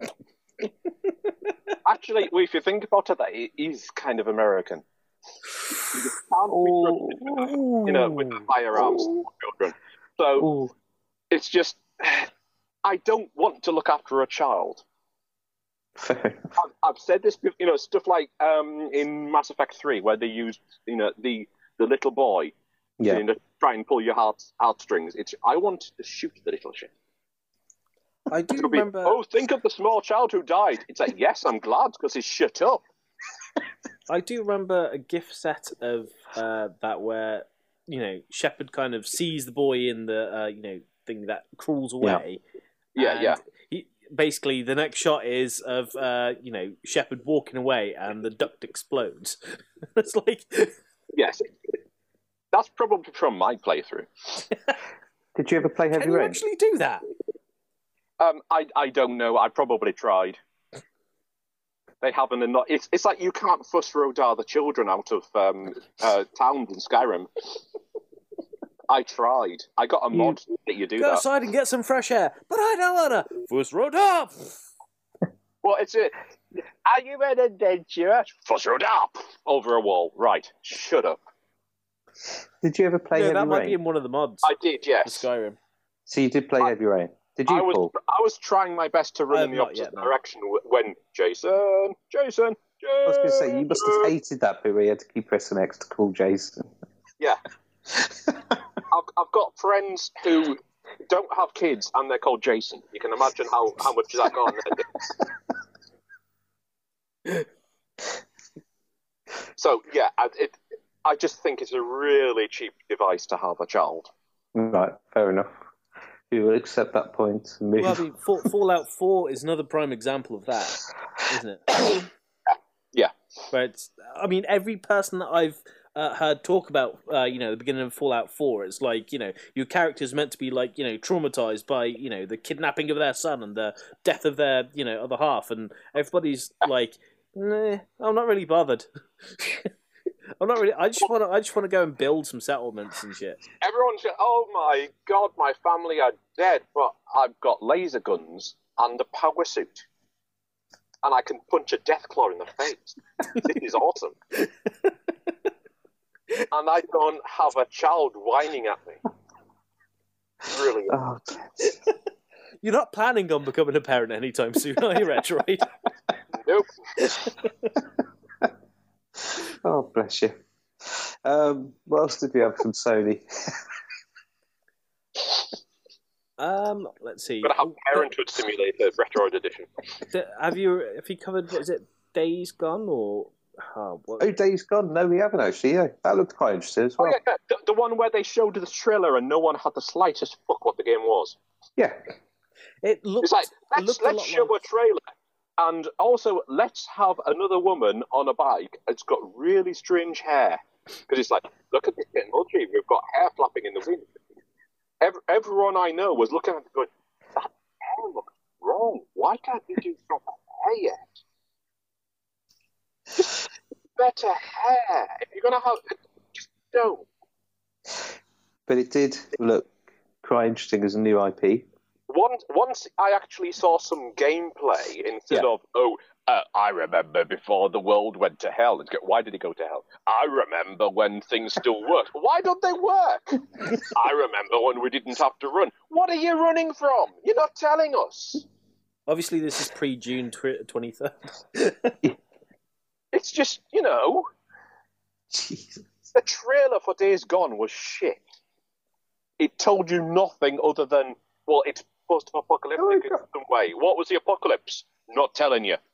Speaker 4: Actually, well, if you think about it, that he is kind of American. You can't be trusted with, you know, with the firearms for children. So
Speaker 3: Ooh.
Speaker 4: it's just, I don't want to look after a child.
Speaker 3: Fair enough.
Speaker 4: I've, I've said this, before, you know, stuff like um, in Mass Effect three, where they used, you know, the the little boy
Speaker 3: Yeah.
Speaker 4: you know, try and pull your heart heartstrings. It's I want to shoot the little shit.
Speaker 2: I do
Speaker 4: It'll be,
Speaker 2: remember.
Speaker 4: oh, think of the small child who died. It's like, yes, I'm glad because he's shut up.
Speaker 2: I do remember a gift set of uh, that where you know Shepard kind of sees the boy in the uh, you know thing that crawls away.
Speaker 4: Yeah,
Speaker 2: and
Speaker 4: yeah.
Speaker 2: He, basically, the next shot is of uh, you know Shepard walking away, and the duct explodes. It's like,
Speaker 4: Yes. That's probably from my playthrough.
Speaker 3: Did you ever play Heavy
Speaker 2: can you
Speaker 3: Rain?
Speaker 2: actually do that?
Speaker 4: Um, I I don't know. I probably tried. They haven't enough. It's it's like you can't fuss Rodar the children out of um, uh, towns in Skyrim. I tried. I got a mod that you do
Speaker 2: Go
Speaker 4: that.
Speaker 2: outside and get some fresh air, but I don't wanna. First road up.
Speaker 4: Well, it's a. Are you an adventurer? Shut up! Over a wall. Right. Shut up.
Speaker 3: Did you ever play
Speaker 2: No,
Speaker 3: Heavy
Speaker 2: that might
Speaker 3: Rain?
Speaker 2: be in one of the mods.
Speaker 4: I did,
Speaker 2: for
Speaker 4: yes.
Speaker 2: Skyrim.
Speaker 3: So you did play
Speaker 4: I-
Speaker 3: Heavy Rain. Did you,
Speaker 4: I was
Speaker 3: Paul?
Speaker 4: I was trying my best to
Speaker 2: I
Speaker 4: run
Speaker 2: have
Speaker 4: in the
Speaker 2: not
Speaker 4: opposite
Speaker 2: yet, no.
Speaker 4: direction wh- when Jason, Jason, Jason.
Speaker 3: I was going to say, you must have hated that bit where you had to keep pressing X to call Jason.
Speaker 4: Yeah. I've, I've got friends who don't have kids and they're called Jason. You can imagine how, how much that got on their So, yeah, I, it, I just think it's a really cheap device to have a child.
Speaker 3: Right, fair enough. We will accept that point and move.
Speaker 2: Well, I mean, Fall- Fallout four is another prime example of that, isn't it?
Speaker 4: Yeah.
Speaker 2: Where it's, I mean, every person that I've uh, heard talk about, uh, you know, the beginning of Fallout four, it's like, you know, your character's meant to be like, you know, traumatized by, you know, the kidnapping of their son and the death of their, you know, other half, and everybody's like, nah, I'm not really bothered. I'm not really. I just want to. I just want to go and build some settlements and shit.
Speaker 4: Everyone said, oh my god, my family are dead, but I've got laser guns and a power suit. And I can punch a Deathclaw in the face. This is awesome. And I don't have a child whining at me. Brilliant.
Speaker 3: Oh,
Speaker 2: You're not planning on becoming a parent anytime soon, are you, Retroid?
Speaker 4: Nope.
Speaker 3: oh, bless you. Um, what else did we have from Sony?
Speaker 2: Um, let's see.
Speaker 4: Gotta have Parenthood Simulator Retroid Edition.
Speaker 2: The- Have you have you covered? What is it? Days Gone or oh, what?
Speaker 3: Oh, Days Gone. No, we haven't actually. Yeah, that looked quite interesting as
Speaker 4: Oh,
Speaker 3: well.
Speaker 4: yeah, yeah. The, the one where they showed the trailer and no one had the slightest fuck what the game was.
Speaker 3: Yeah.
Speaker 2: It looked.
Speaker 4: It's like,
Speaker 2: it
Speaker 4: let's,
Speaker 2: looked a
Speaker 4: let's
Speaker 2: lot
Speaker 4: show
Speaker 2: like-
Speaker 4: a trailer. And also, let's have another woman on a bike. It's got really strange hair. Because it's like, look at this technology. We've got hair flapping in the wind. Every, everyone I know was looking at it going, that hair looks wrong. Why can't you do proper hair yet? Just better hair. If you're going to have just don't.
Speaker 3: But it did look quite interesting as a new I P.
Speaker 4: Once, once I actually saw some gameplay instead
Speaker 3: Yeah.
Speaker 4: of, oh, uh, I remember before the world went to hell. And go, why did it go to hell? I remember when things still worked. Why don't they work? I remember when we didn't have to run. What are you running from? You're not telling us.
Speaker 2: Obviously, this is pre-June twenty-third.
Speaker 4: It's just, you know,
Speaker 3: Jesus.
Speaker 4: the trailer for Days Gone was shit. It told you nothing other than, well, it's post-apocalyptic
Speaker 3: Oh,
Speaker 4: in
Speaker 3: God.
Speaker 4: some way. What was the apocalypse? Not telling you.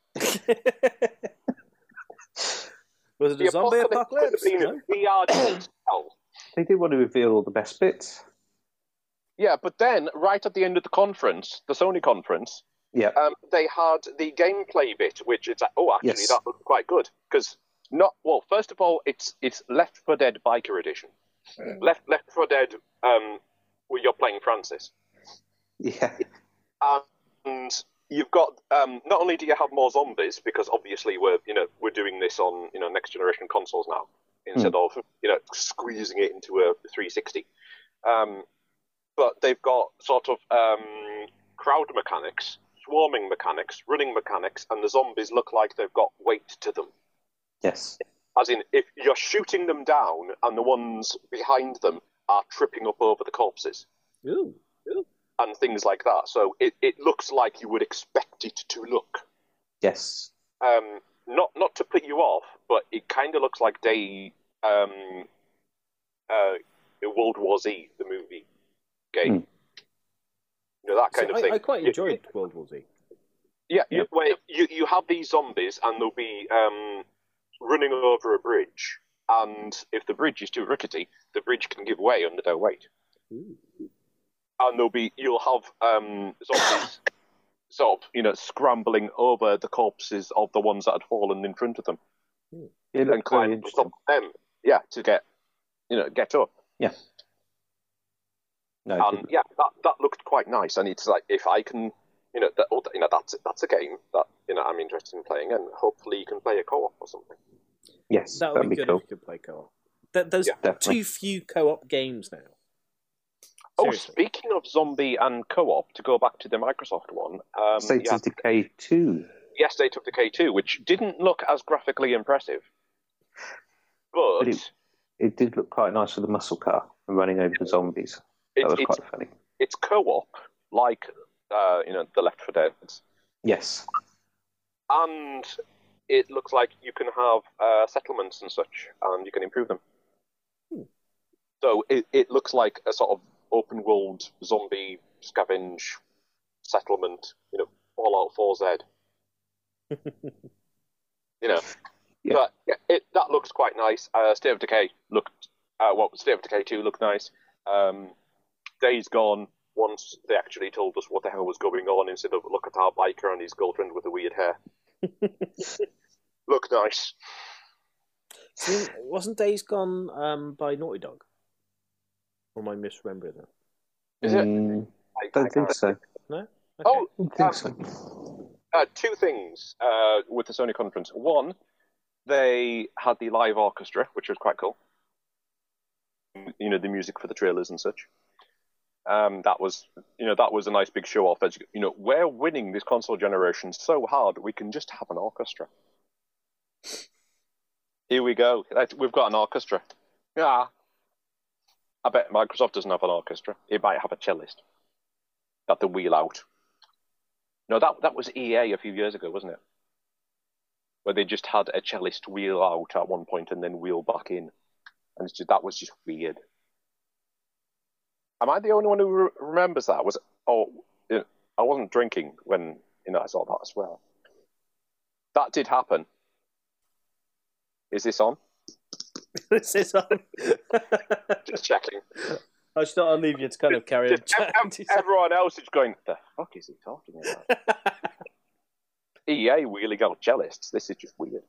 Speaker 2: Was it
Speaker 4: The
Speaker 2: a zombie
Speaker 4: apocalypse
Speaker 2: apocalypse?
Speaker 4: could have been
Speaker 2: No?
Speaker 4: V R hell.
Speaker 3: They did want to reveal all the best bits.
Speaker 4: Yeah, but then, right at the end of the conference, the Sony conference,
Speaker 3: Yeah.
Speaker 4: um, they had the gameplay bit, which it's like, oh, actually,
Speaker 3: Yes.
Speaker 4: that looked quite good. Because, not well, first of all, it's it's Left four Dead Biker Edition. Left Left four Dead, um, where you're playing Francis.
Speaker 3: Yeah.
Speaker 4: And you've got, um, not only do you have more zombies, because obviously we're, you know, we're doing this on, you know, next generation consoles now, instead of, you know, squeezing it into a three sixty. Um, but they've got sort of um, crowd mechanics, swarming mechanics, running mechanics, and the zombies look like they've got weight to them.
Speaker 3: Yes.
Speaker 4: As in, if you're shooting them down and the ones behind them are tripping up over the corpses
Speaker 2: Ooh.
Speaker 4: and things like that. So it, it looks like you would expect it to look.
Speaker 3: Yes.
Speaker 4: Um, not not to put you off, but it kind of looks like they um, uh, World War Z, the movie game.
Speaker 3: Hmm.
Speaker 4: You know, that kind
Speaker 2: So
Speaker 4: of
Speaker 2: I,
Speaker 4: thing.
Speaker 2: I quite
Speaker 4: You-
Speaker 2: enjoyed World War Z.
Speaker 4: Yeah,
Speaker 3: Yeah.
Speaker 4: You, where you you have these zombies and they'll be um, running over a bridge, and if the bridge is too rickety, the bridge can give way under their weight.
Speaker 2: Ooh.
Speaker 4: And there'll be you'll have um, zombies sort of you know scrambling over the corpses of the ones that had fallen in front of them
Speaker 3: It
Speaker 4: and
Speaker 3: looked very
Speaker 4: climb on
Speaker 3: interesting.
Speaker 4: top of them. Yeah, to get you know get up.
Speaker 3: Yeah. No, it
Speaker 4: And
Speaker 3: didn't.
Speaker 4: yeah, that that looked quite nice. And it's like if I can, you know, that you know that's that's a game that you know I'm interested in playing, and hopefully you can play a co-op or something.
Speaker 3: Yes,
Speaker 2: That would
Speaker 3: that'd
Speaker 2: be
Speaker 3: be
Speaker 2: good
Speaker 3: cool.
Speaker 2: if you could play co-op. Th- There's
Speaker 4: Yeah,
Speaker 3: definitely.
Speaker 2: too few co-op games now.
Speaker 4: Oh,
Speaker 2: Seriously.
Speaker 4: speaking of zombie and co-op, to go back to the Microsoft one, um,
Speaker 3: State
Speaker 4: yeah,
Speaker 3: of Decay two.
Speaker 4: yes, State of Decay two, which didn't look as graphically impressive, but,
Speaker 3: But it, it did look quite nice with the muscle car and running over the zombies. That
Speaker 4: it,
Speaker 3: was
Speaker 4: it's,
Speaker 3: quite funny.
Speaker 4: it's co-op, like uh, you know, the Left four Dead.
Speaker 3: Yes.
Speaker 4: And it looks like you can have uh, settlements and such, and you can improve them.
Speaker 2: Hmm.
Speaker 4: So it, it looks like a sort of open world zombie scavenge settlement, you know, Fallout four Z. you know,
Speaker 3: Yeah.
Speaker 4: but yeah, it that looks quite nice. Uh, State of Decay looked, uh, well, State of Decay two looked nice. Um, Days Gone, once they actually told us what the hell was going on instead of look at our biker and his girlfriend with the weird hair. Look nice.
Speaker 2: See, wasn't Days Gone um, by Naughty Dog? Or am I misremembering that?
Speaker 4: Is it?
Speaker 3: Mm,
Speaker 4: I,
Speaker 3: don't
Speaker 4: I
Speaker 3: think
Speaker 4: can't-
Speaker 3: so.
Speaker 2: No? Okay.
Speaker 4: Oh,
Speaker 3: don't think
Speaker 4: um,
Speaker 3: so.
Speaker 4: uh, two things uh, with the Sony conference. One, they had the live orchestra, which was quite cool. You know, the music for the trailers and such. Um, that was, you know, that was a nice big show off. As you know, we're winning this console generation so hard, we can just have an orchestra. Here we go. We've got an orchestra. Yeah. I bet Microsoft doesn't have an orchestra. It might have a cellist that they wheel out. No, that that was E A a few years ago, wasn't it? Where they just had a cellist wheel out at one point and then wheel back in, and it's just, that was just weird. Am I the only one who re- remembers that? Was oh, you know, I wasn't drinking when you know I saw that as well. That did happen. Is this on?
Speaker 2: This is on.
Speaker 4: Just checking.
Speaker 2: I just thought I'd leave you to kind of carry on.
Speaker 4: Just ev- ev- everyone else is going, the fuck is he talking about? E A wheeling out cellists. This is just weird.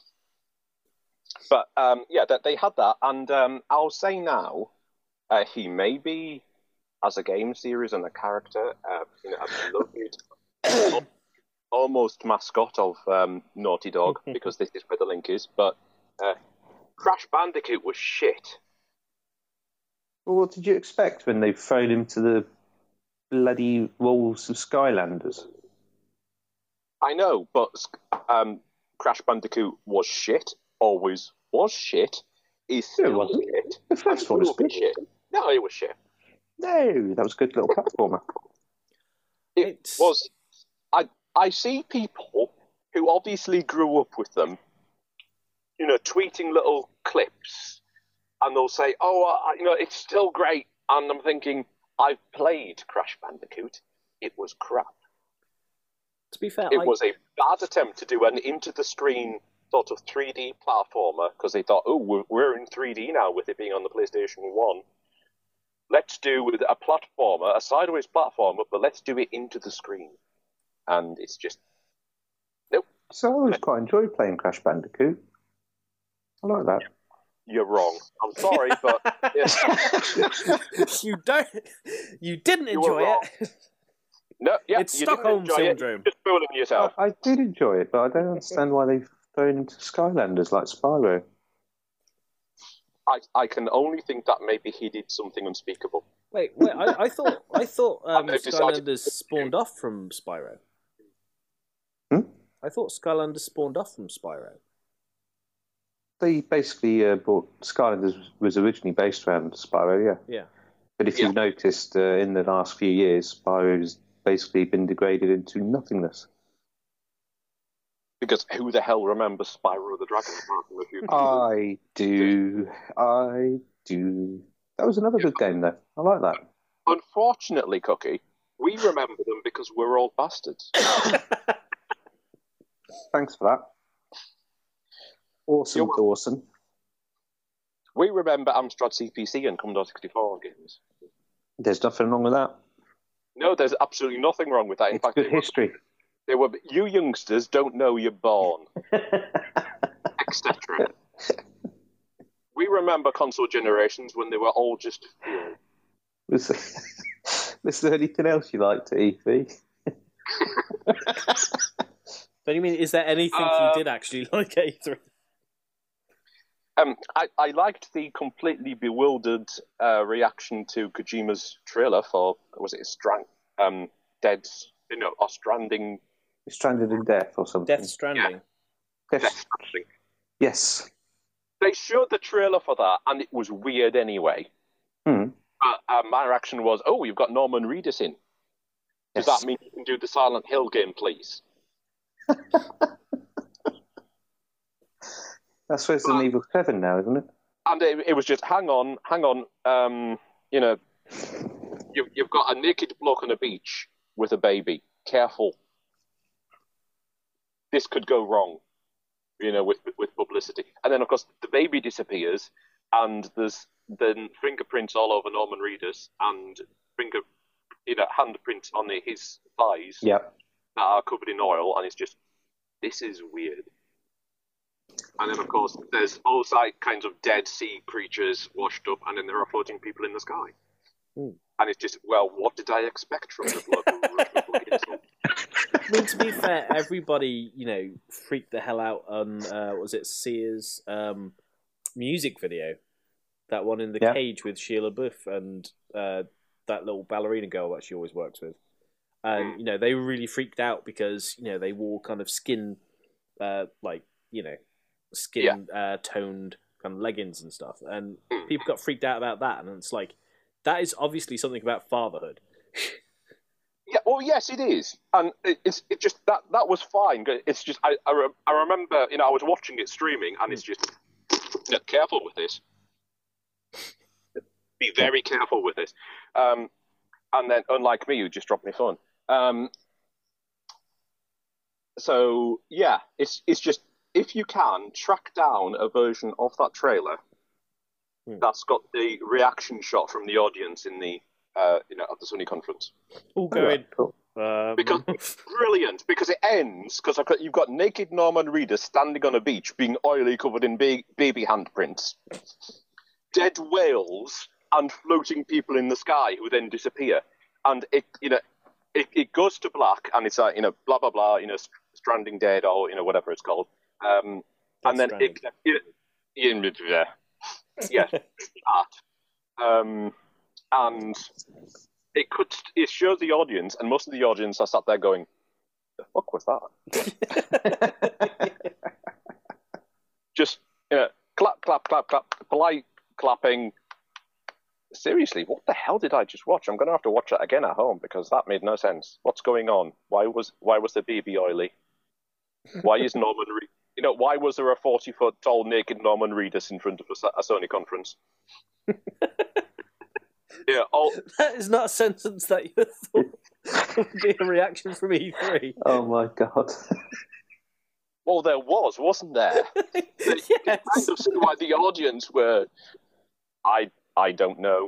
Speaker 4: But um, yeah, that they had that, and um, I'll say now, uh, he may be as a game series and a character, uh, you know, a beloved, almost mascot of um, Naughty Dog, because this is where the link is. But uh, Crash Bandicoot was shit.
Speaker 3: Well, what did you expect when they thrown him to the bloody wolves of Skylanders?
Speaker 4: I know, but um, Crash Bandicoot was shit. Always was shit. Is
Speaker 3: No, it
Speaker 4: still
Speaker 3: wasn't.
Speaker 4: shit.
Speaker 3: The first
Speaker 4: and
Speaker 3: one was
Speaker 4: will be
Speaker 3: good.
Speaker 4: shit. No, it was shit.
Speaker 3: No, that was a good little platformer.
Speaker 4: It
Speaker 2: It's-
Speaker 4: was. I I see people who obviously grew up with them, you know, tweeting little clips, and they'll say, "Oh, uh, you know, it's still great." And I'm thinking, I've played Crash Bandicoot. It was crap.
Speaker 2: To be fair,
Speaker 4: It
Speaker 2: I,
Speaker 4: was a bad attempt to do an into-the-screen sort of three D platformer, because they thought, oh, we're, we're in three D now with it being on the PlayStation one. Let's do a platformer, a sideways platformer, but let's do it into the screen. And it's just, nope,
Speaker 3: So I always quite enjoyed playing Crash Bandicoot. I like that.
Speaker 4: you're wrong. I'm sorry, but yeah.
Speaker 2: you don't. You didn't
Speaker 4: You were
Speaker 2: enjoy
Speaker 4: wrong.
Speaker 2: it.
Speaker 4: No, yeah,
Speaker 2: It's
Speaker 4: you didn't
Speaker 2: Stockholm
Speaker 4: enjoy
Speaker 2: syndrome.
Speaker 4: It. You're just fooling yourself.
Speaker 3: I, I did enjoy it, but I don't understand why they've thrown into Skylanders like Spyro.
Speaker 4: I, I can only think that maybe he did something unspeakable.
Speaker 2: Wait, wait. I, I thought I thought um,
Speaker 4: they've decided-
Speaker 2: Skylanders spawned off from Spyro.
Speaker 3: Hmm?
Speaker 2: I thought Skylanders spawned off from Spyro.
Speaker 3: They basically uh, brought Skylanders was originally based around Spyro, yeah.
Speaker 2: Yeah.
Speaker 3: But if
Speaker 4: Yeah.
Speaker 3: you've noticed, uh, in the last few years, Spyro's basically been degraded into nothingness.
Speaker 4: Because who the hell remembers Spyro the Dragon apart from a few people?
Speaker 3: I do. I do. That was another good game, though. I like that.
Speaker 4: Unfortunately, Cookie, we remember them because we're old bastards.
Speaker 3: Thanks for that. Awesome,
Speaker 4: You're welcome.
Speaker 3: Dawson.
Speaker 4: We remember Amstrad C P C and Commodore sixty-four games.
Speaker 3: There's nothing wrong with that.
Speaker 4: No, there's absolutely nothing wrong with that. In
Speaker 3: It's
Speaker 4: fact,
Speaker 3: good
Speaker 4: they were,
Speaker 3: history.
Speaker 4: they were, you youngsters don't know you're born, et cetera. We remember console generations when they were all just few.
Speaker 3: Was, was there anything else you liked at E three?
Speaker 2: But you mean, is there anything
Speaker 4: Uh,
Speaker 2: you did actually like A three?
Speaker 4: Um, I, I liked the completely bewildered uh, reaction to Kojima's trailer for, was it Strand, um, Dead's, you know, or Stranding
Speaker 3: Stranded in Death or something.
Speaker 2: Death Stranding.
Speaker 3: Death-
Speaker 4: Death Stranding.
Speaker 3: Yes.
Speaker 4: They showed the trailer for that, and it was weird anyway.
Speaker 3: Hmm.
Speaker 4: Uh, uh, my reaction was, "Oh, you've got Norman Reedus in. Does
Speaker 3: Yes.
Speaker 4: that mean you can do the Silent Hill game, please?"
Speaker 3: That's Resident Evil seven now, isn't it?
Speaker 4: And it, it was just, hang on, hang on. Um, you know, you've you've got a naked bloke on a beach with a baby. Careful. This could go wrong. You know, with with publicity. And then, of course, the baby disappears, and there's then fingerprints all over Norman Reedus, and finger, you know, handprints on his thighs
Speaker 3: Yeah.
Speaker 4: that are covered in oil, and it's just, this is weird. And then, of course, there's all side kinds of dead sea creatures washed up, and then there are floating people in the sky.
Speaker 2: Mm.
Speaker 4: And it's just, well, what did I expect from the bloke who wrote the book into?
Speaker 2: I mean, to be fair, everybody, you know, freaked the hell out on, uh, was it Sia's um, music video? That one in the
Speaker 3: Yeah.
Speaker 2: cage with Sheila Buff and uh, that little ballerina girl that she always works with. And, you know, they were really freaked out because, you know, they wore kind of skin, uh, like, you know, skin uh, toned kind of leggings and stuff. And people got freaked out about that. And it's like, that is obviously something about fatherhood.
Speaker 4: Yeah, well, yes, it is, and it, it's it just that that was fine. It's just I I, re- I remember, you know, I was watching it streaming, and it's just, you know, careful with this. Be very careful with this. Um, and then, unlike me, you just dropped my phone. Um, so yeah, it's it's just, if you can track down a version of that trailer
Speaker 2: Hmm.
Speaker 4: that's got the reaction shot from the audience in the uh, you know, at the Sony conference.
Speaker 2: All going.
Speaker 3: Cool.
Speaker 2: Um,
Speaker 4: Because it's brilliant, because it ends, because I've got, you've got naked Norman Reedus standing on a beach being oily covered in ba- baby handprints, dead whales, and floating people in the sky who then disappear. And it, you know, it, it goes to black, and it's like, you know, blah, blah, blah, you know, Stranding Dead, or, you know, whatever it's called. Um, and then it, it, it, yeah, yeah, that. Um, and it could, it shows the audience, and most of the audience are sat there going, "The fuck was that?" Just, you know, clap, clap, clap, clap, polite clapping. Seriously, what the hell did I just watch? I'm going to have to watch that again at home, because that made no sense. What's going on? Why was why was the baby oily? Why is Norman Reedus? You know, why was there a forty foot tall naked Norman Reedus in front of a, a Sony conference? Yeah, all,
Speaker 2: That is not a sentence that you thought would be a reaction from E three.
Speaker 3: Oh my god.
Speaker 4: well, there was, wasn't there?
Speaker 2: Yes.
Speaker 4: I kind of see why the audience were. I I don't know.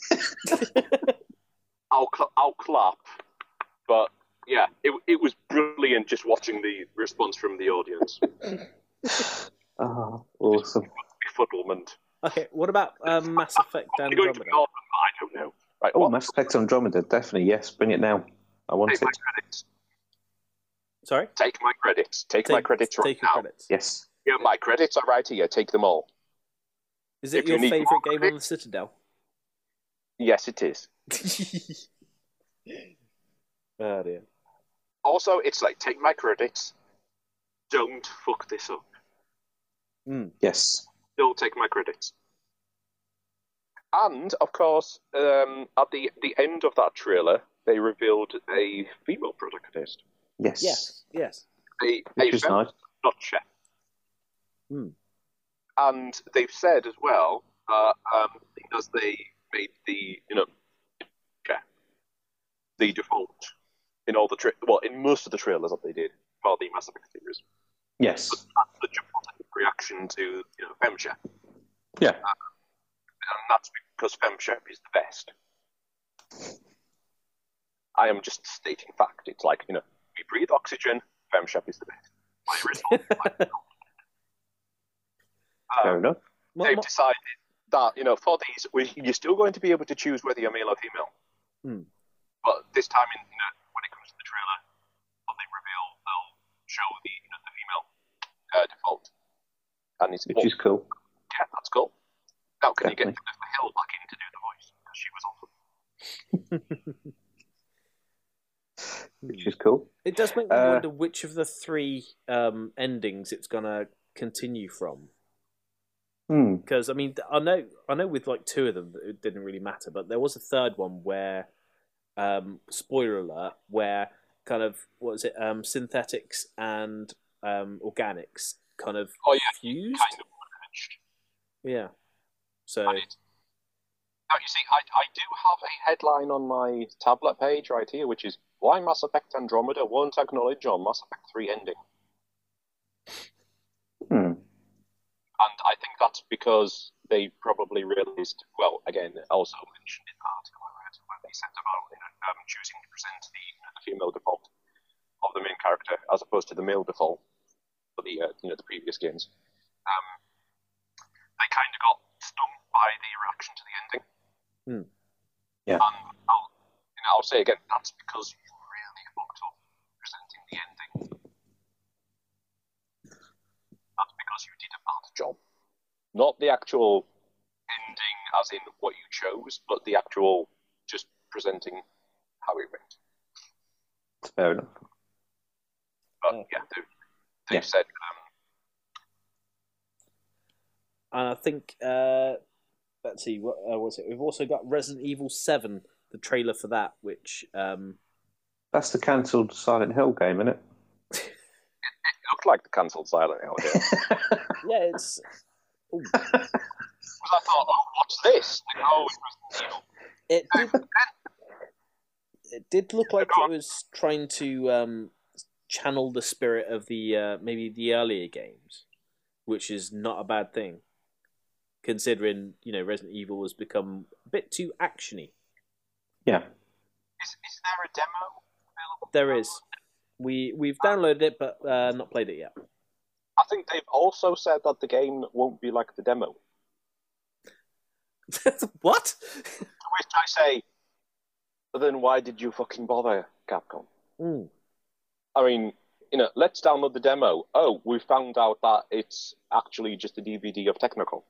Speaker 4: I'll cl- I'll clap, but yeah, it it was brilliant just watching the response from the audience.
Speaker 3: Oh, awesome.
Speaker 4: Befuddlement.
Speaker 2: Okay, what about um, Mass Effect
Speaker 4: Are you going to
Speaker 2: Andromeda?
Speaker 4: be on? I don't know. Right.
Speaker 3: Oh,
Speaker 4: what-
Speaker 3: Mass Effect Andromeda, definitely, yes. Bring it now. I want
Speaker 4: Take
Speaker 3: it.
Speaker 4: my credits.
Speaker 2: Sorry?
Speaker 4: Take my credits. Take, my credits right
Speaker 2: Take your
Speaker 4: now.
Speaker 2: credits.
Speaker 3: Yes.
Speaker 4: Yeah, my credits are right here. Take them all.
Speaker 2: Is it
Speaker 4: If you
Speaker 2: your
Speaker 4: need
Speaker 2: favourite
Speaker 4: more
Speaker 2: game on the
Speaker 4: credits-
Speaker 2: Citadel?
Speaker 4: Yes, it is.
Speaker 2: Oh dear.
Speaker 4: Also, it's like, take my credits. Don't fuck this up.
Speaker 2: Mm.
Speaker 3: Yes.
Speaker 4: Don't take my credits. And, of course, um, at the, the end of that trailer, they revealed a female protagonist.
Speaker 3: Yes.
Speaker 2: Yes, yes.
Speaker 4: A,
Speaker 3: Which
Speaker 4: a
Speaker 3: is
Speaker 4: fem-
Speaker 3: nice.
Speaker 4: not chef.
Speaker 2: Hmm.
Speaker 4: And they've said as well, uh, um, because they made the, you know, chef the default in all the tra- well, in most of the trailers that they did for the Mass Effect series.
Speaker 3: Yes.
Speaker 4: That's the dramatic reaction to, you know, FemChef.
Speaker 3: Yeah.
Speaker 4: And that's because FemChef is the best. I am just stating fact. It's like, you know, we breathe oxygen, FemChef is the best. My result.
Speaker 3: Fair
Speaker 4: um,
Speaker 3: enough.
Speaker 2: Mo-
Speaker 4: they've
Speaker 2: mo-
Speaker 4: decided that, you know, for these, we, you're still going to be able to choose whether you're male or female.
Speaker 2: Hmm.
Speaker 4: But this time, in, you know, when it comes to the trailer, when they reveal, they'll show the, you know, the female uh, default. And it's,
Speaker 3: Which is cool.
Speaker 4: yeah, that's cool. Now, can
Speaker 3: Definitely.
Speaker 4: you get the Hill back in to do the voice? Because she was awesome.
Speaker 3: which is cool.
Speaker 2: It does make me
Speaker 3: Uh,
Speaker 2: wonder which of the three um, endings it's going to continue from.
Speaker 3: Hmm.
Speaker 2: Because I mean, I know, I know, with like two of them, it didn't really matter, but there was a third one where, um, spoiler alert, where kind of what was it, um, synthetics and um, organics kind of
Speaker 4: Oh, yeah,
Speaker 2: fused.
Speaker 4: kind of merged.
Speaker 2: Yeah. So.
Speaker 4: And it, now, you see, I, I do have a headline on my tablet page right here, which is Why Mass Effect Andromeda Won't Acknowledge Your Mass Effect three Ending.
Speaker 3: Hmm.
Speaker 4: And I think that's because they probably realised, well, again, also mentioned in the article I read, where they said about you know, um, choosing to present the, you know, the female default of the main character as opposed to the male default for the uh, you know the previous games. Um, they kind of got stung by the reaction to the ending.
Speaker 2: Hmm.
Speaker 3: Yeah.
Speaker 4: And I'll, you know, I'll say again, that's because you really fucked up presenting the ending. That's because you did a bad job. Not the actual ending as in what you chose, but the actual just presenting how it went.
Speaker 3: Fair enough.
Speaker 4: But
Speaker 2: Okay.
Speaker 4: yeah, they've, they've
Speaker 3: Yeah.
Speaker 4: said um,
Speaker 2: And I think, uh, let's see, what uh, was it? We've also got Resident Evil seven, the trailer for that, which um,
Speaker 3: That's the cancelled Silent Hill game, isn't it?
Speaker 4: it looked like the cancelled Silent Hill game.
Speaker 2: yeah, it's. Ooh.
Speaker 4: Because I thought, oh, what's this? Like, oh, it's Resident Evil.
Speaker 2: It did. It did look like it was trying to um, channel the spirit of the uh, maybe the earlier games, which is not a bad thing, considering you know Resident Evil has become a bit too actiony.
Speaker 3: Yeah.
Speaker 4: Is, is there a demo available?
Speaker 2: There is. We we've downloaded it, but uh, not played it yet.
Speaker 4: I think they've also said that the game won't be like the demo.
Speaker 2: What?
Speaker 4: To which I say, then why did you fucking bother, Capcom?
Speaker 2: Mm.
Speaker 4: I mean, you know, let's download the demo. Oh, we found out that it's actually just a D V D of Technical.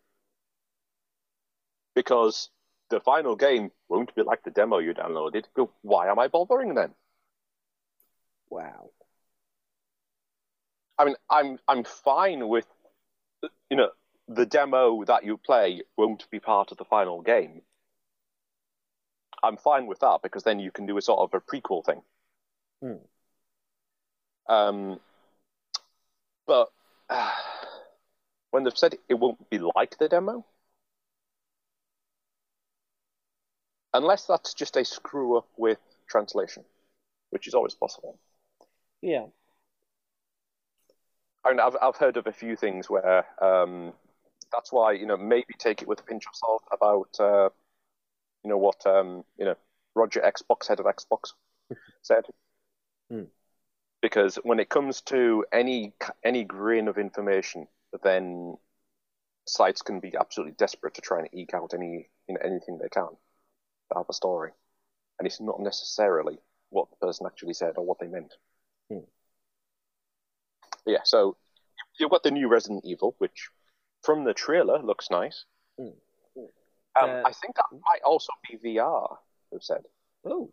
Speaker 4: Because the final game won't be like the demo you downloaded. Go, why am I bothering then?
Speaker 2: Wow.
Speaker 4: I mean, I'm I'm fine with, you know, the demo that you play won't be part of the final game. I'm fine with that because then you can do a sort of a prequel thing.
Speaker 2: Hmm.
Speaker 4: Um, but uh, when they've said it won't be like the demo, unless that's just a screw up with translation, which is always possible.
Speaker 2: Yeah.
Speaker 4: I mean, I've I've heard of a few things where um, that's why you know maybe take it with a pinch of salt about uh, you know what um, you know Roger Xbox, head of Xbox, said.
Speaker 2: Hmm.
Speaker 4: Because when it comes to any any grain of information, then sites can be absolutely desperate to try and eke out any you know, anything they can to have a story, and it's not necessarily what the person actually said or what they meant.
Speaker 2: Hmm.
Speaker 4: Yeah, so you've got the new Resident Evil, which from the trailer looks nice.
Speaker 2: Hmm.
Speaker 4: Um,
Speaker 2: Uh,
Speaker 4: I think that might also be V R. They've said.
Speaker 2: Oh.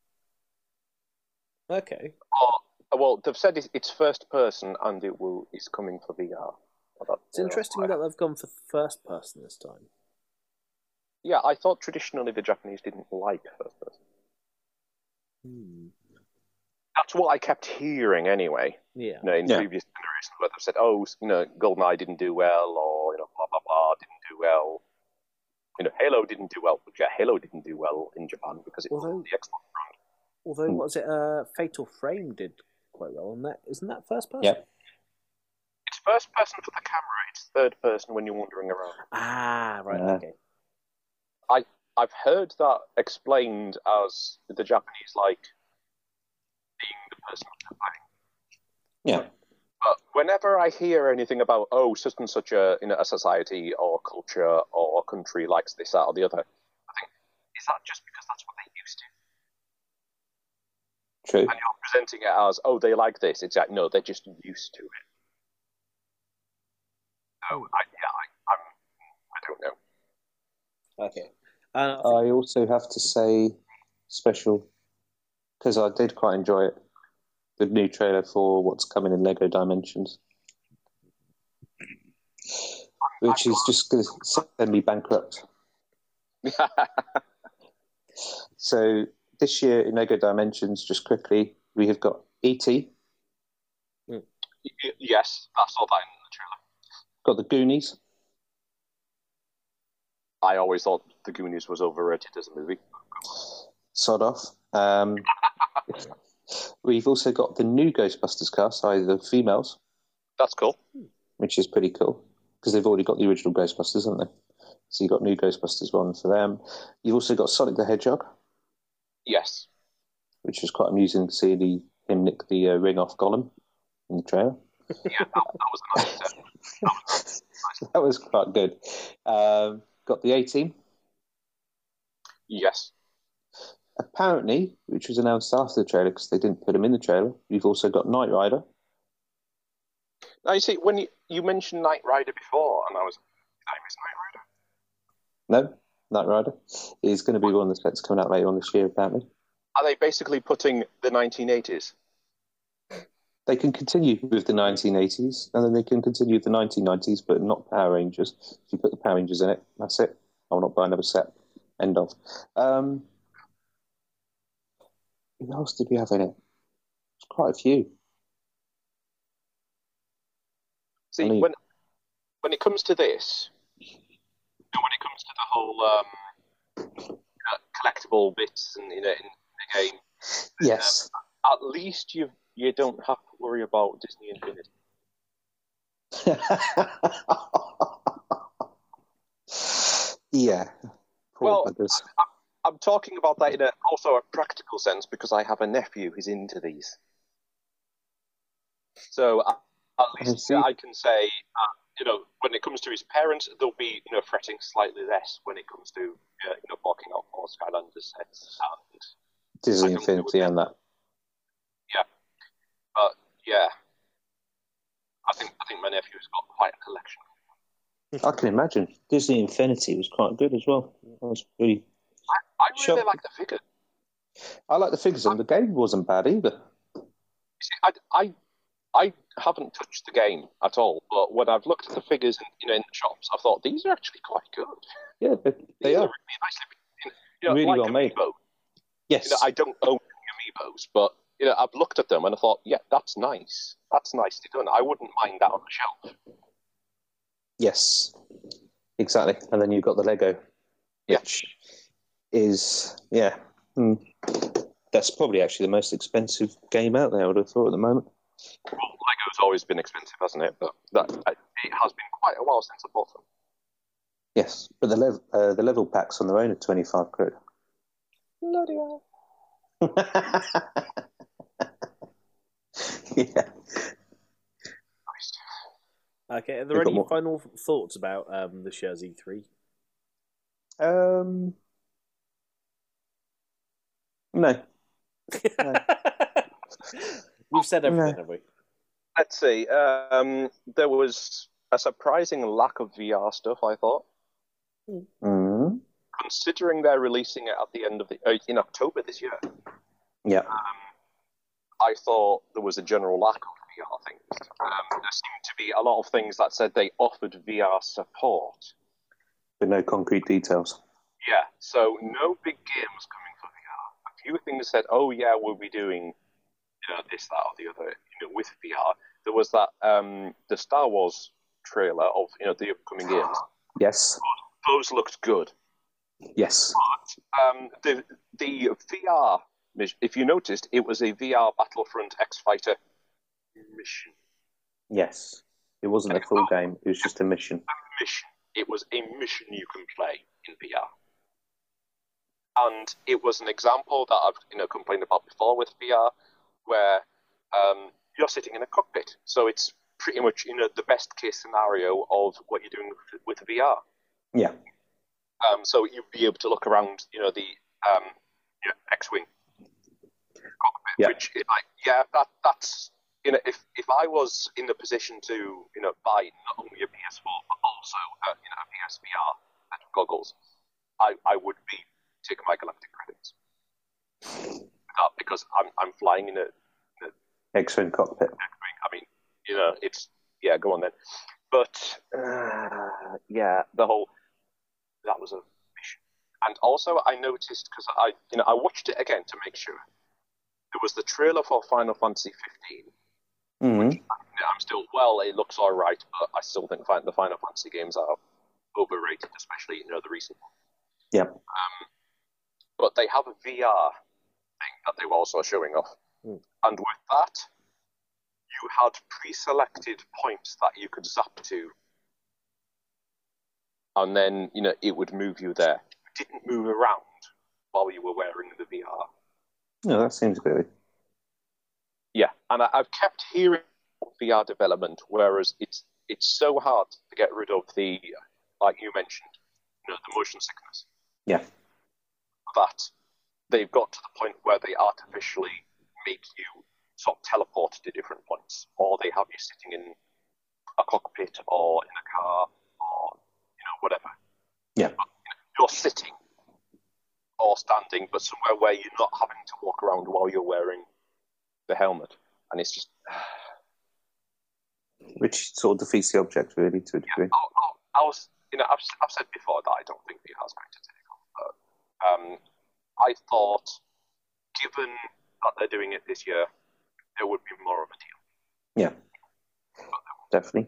Speaker 2: Okay.
Speaker 4: Or, well, they've said it's, it's first person and it will is coming for V R. Well,
Speaker 2: It's interesting that they've gone for first person this time.
Speaker 4: Yeah, I thought traditionally the Japanese didn't like first person.
Speaker 2: Hmm.
Speaker 4: That's what I kept hearing anyway.
Speaker 2: Yeah.
Speaker 4: You know, in
Speaker 3: Yeah.
Speaker 4: previous generations, where they've said, "Oh, you know, GoldenEye didn't do well," or you know, blah blah blah didn't do well. You know, Halo didn't do well. But yeah, Halo didn't do well in Japan because it
Speaker 2: Although-
Speaker 4: was the Xbox brand.
Speaker 2: Although,
Speaker 3: Hmm.
Speaker 2: what was it? Uh, Fatal Frame did quite well on that. Isn't that first person?
Speaker 3: Yep.
Speaker 4: It's first person for the camera. It's third person when you're wandering around.
Speaker 2: Ah, right.
Speaker 3: Yeah.
Speaker 2: Okay.
Speaker 4: I've heard that explained as the Japanese like being the person they're playing.
Speaker 3: Yeah.
Speaker 4: But whenever I hear anything about, oh, such and such a, you know, a society or culture or a country likes this, that, or the other, I think, is that just because that's what they used to?
Speaker 3: True.
Speaker 4: And you're presenting it as, oh, they like this. It's like, no, they're just used to it. So, I, yeah, I, I'm, I don't know.
Speaker 2: Okay. Uh, I think-
Speaker 3: I also have to say special, because I did quite enjoy it, the new trailer for what's coming in Lego Dimensions, which is just going to send me bankrupt. So this year in Lego Dimensions, just quickly, we have got E T.
Speaker 4: Mm. Yes, I saw that in the trailer.
Speaker 3: Got the Goonies.
Speaker 4: I always thought the Goonies was overrated as a movie.
Speaker 3: Sod off. Um, we've also got the new Ghostbusters cast, either the females.
Speaker 4: That's cool.
Speaker 3: Which is pretty cool, because they've already got the original Ghostbusters, haven't they? So you've got new Ghostbusters one for them. You've also got Sonic the Hedgehog.
Speaker 4: Yes.
Speaker 3: Which was quite amusing to see the, him nick the uh, ring off Gollum in the trailer.
Speaker 4: Yeah, that, that was a nice that was nice.
Speaker 3: That was quite good. Um, got the A-Team.
Speaker 4: Yes.
Speaker 3: Apparently, which was announced after the trailer because they didn't put him in the trailer, you've also got Knight Rider.
Speaker 4: Now, you see, when you, you mentioned Knight Rider before, and I was, did I miss Knight Rider?
Speaker 3: No, Knight Rider is going to be one of the sets coming out later on this year, apparently.
Speaker 4: Are they basically putting the nineteen eighties?
Speaker 3: They can continue with the nineteen eighties, and then they can continue with the nineteen nineties, but not Power Rangers. If you put the Power Rangers in it, that's it. I'll not buy another set. End of. Um, who else did we have in it? There's quite a few.
Speaker 4: See,
Speaker 3: I mean,
Speaker 4: when when it comes to this, you know, when it comes to the whole um, uh, collectible bits and you know, in the game,
Speaker 3: yes.
Speaker 4: um, at least you you don't have to worry about Disney Infinity.
Speaker 3: Yeah. Poor
Speaker 4: Well,
Speaker 3: buggers.
Speaker 4: I'm, I'm talking about that in a, also a practical sense because I have a nephew who's into these. So uh, at least I, I can say, uh, you know, when it comes to his parents, they'll be, you know, fretting slightly less when it comes to, uh, you know, forking out for Skylanders sets and
Speaker 3: Disney Infinity and that.
Speaker 4: Yeah, but yeah, I think I think my nephew's got quite a collection.
Speaker 3: I can imagine. Disney Infinity was quite good as well. I was really.
Speaker 4: I, I really
Speaker 3: Sure.
Speaker 4: like the figure.
Speaker 3: I like the figures, and the game wasn't bad either.
Speaker 4: You see, I, I, I haven't touched the game at all, but when I've looked at the figures in, you know, in the shops, I thought these are actually quite good.
Speaker 3: Yeah, they, they
Speaker 4: These
Speaker 3: are.
Speaker 4: are really nicely, you know,
Speaker 3: Really
Speaker 4: like
Speaker 3: well made.
Speaker 4: Amiibo.
Speaker 3: Yes.
Speaker 4: You know, I don't own Amiibos, but you know, I've looked at them and I thought, yeah, that's nice. That's nicely done. I wouldn't mind that on the shelf.
Speaker 3: Yes, exactly. And then you've got the Lego, which yeah. is, yeah, hmm. that's probably actually the most expensive game out there, I would have thought, at the moment.
Speaker 4: Well, Lego's always been expensive, hasn't it? But that it has been quite a while since I bought them.
Speaker 3: Yes, but the, lev- uh, the level packs on their own are twenty-five quid.
Speaker 4: Bloody hell.
Speaker 3: Yeah.
Speaker 2: Okay, are there
Speaker 3: We've got
Speaker 2: any
Speaker 3: more.
Speaker 2: final thoughts about um, this year's E three?
Speaker 3: Um, no. No.
Speaker 2: We've said everything,
Speaker 3: No.
Speaker 2: have we?
Speaker 4: Let's see. Um, there was a surprising lack of V R stuff, I thought.
Speaker 3: Mm.
Speaker 4: Considering they're releasing it at the end of the uh, in October this year,
Speaker 3: Yeah.
Speaker 4: I thought there was a general lack of V R things. Um, there seemed to be a lot of things that said they offered V R support.
Speaker 3: With no concrete details.
Speaker 4: Yeah, so no big games coming for V R. A few things said, "Oh yeah, we'll be doing, you know, this, that, or the other, you know, with V R." There was that um, the Star Wars trailer of, you know, the upcoming games.
Speaker 3: Yes.
Speaker 4: Those looked good.
Speaker 3: Yes.
Speaker 4: But um, the the V R, if you noticed, it was a V R Battlefront X Fighter mission.
Speaker 3: Yes. It wasn't a full game. It was just a mission.
Speaker 4: A mission. It was a mission you can play in V R. And it was an example that I've, you know, complained about before with V R, where um, you're sitting in a cockpit. So it's pretty much, you know, the best case scenario of what you're doing with, with V R.
Speaker 3: Yeah.
Speaker 4: Um, so you'd be able to look around, you know, the um, you know, X-wing cockpit,
Speaker 3: Yeah.
Speaker 4: which is like, yeah, that that's, you know, if if I was in the position to, you know, buy not only a P S four but also, uh, you know, a P S V R set of goggles, I, I would be taking my galactic credits. Uh, because I'm I'm flying in a, in a
Speaker 3: X-Wing cockpit.
Speaker 4: I mean, you know, it's yeah. Go on then. But uh, yeah, the whole that was a mission. And also, I noticed because I, you know, I watched it again to make sure. There was the trailer for Final Fantasy fifteen.
Speaker 3: Mm-hmm.
Speaker 4: Which, I'm still well. It looks all right, but I still think the Final Fantasy games are overrated, especially you know the recent ones.
Speaker 3: Yeah.
Speaker 4: Um, but they have a V R thing that they were also showing off,
Speaker 2: mm.
Speaker 4: and with that, you had pre-selected points that you could zap to, and then you know it would move you there. You didn't move around while you were wearing the V R.
Speaker 3: No, that seems good.
Speaker 4: Yeah, and I, I've kept hearing V R development, whereas it's it's so hard to get rid of the, like you mentioned, you know, the motion sickness.
Speaker 3: Yeah.
Speaker 4: That they've got to the point where they artificially make you sort of teleport to different points, or they have you sitting in a cockpit or in a car or you know whatever.
Speaker 3: Yeah.
Speaker 4: But, you know, you're sitting or standing, but somewhere where you're not having to walk around while you're wearing the helmet, and it's just
Speaker 3: which sort of defeats the object really to a degree.
Speaker 4: Yeah, I, I was, you know, I've, I've said before that I don't think V R is going to take off, but um, I thought, given that they're doing it this year, there would be more of a deal.
Speaker 3: Yeah, definitely.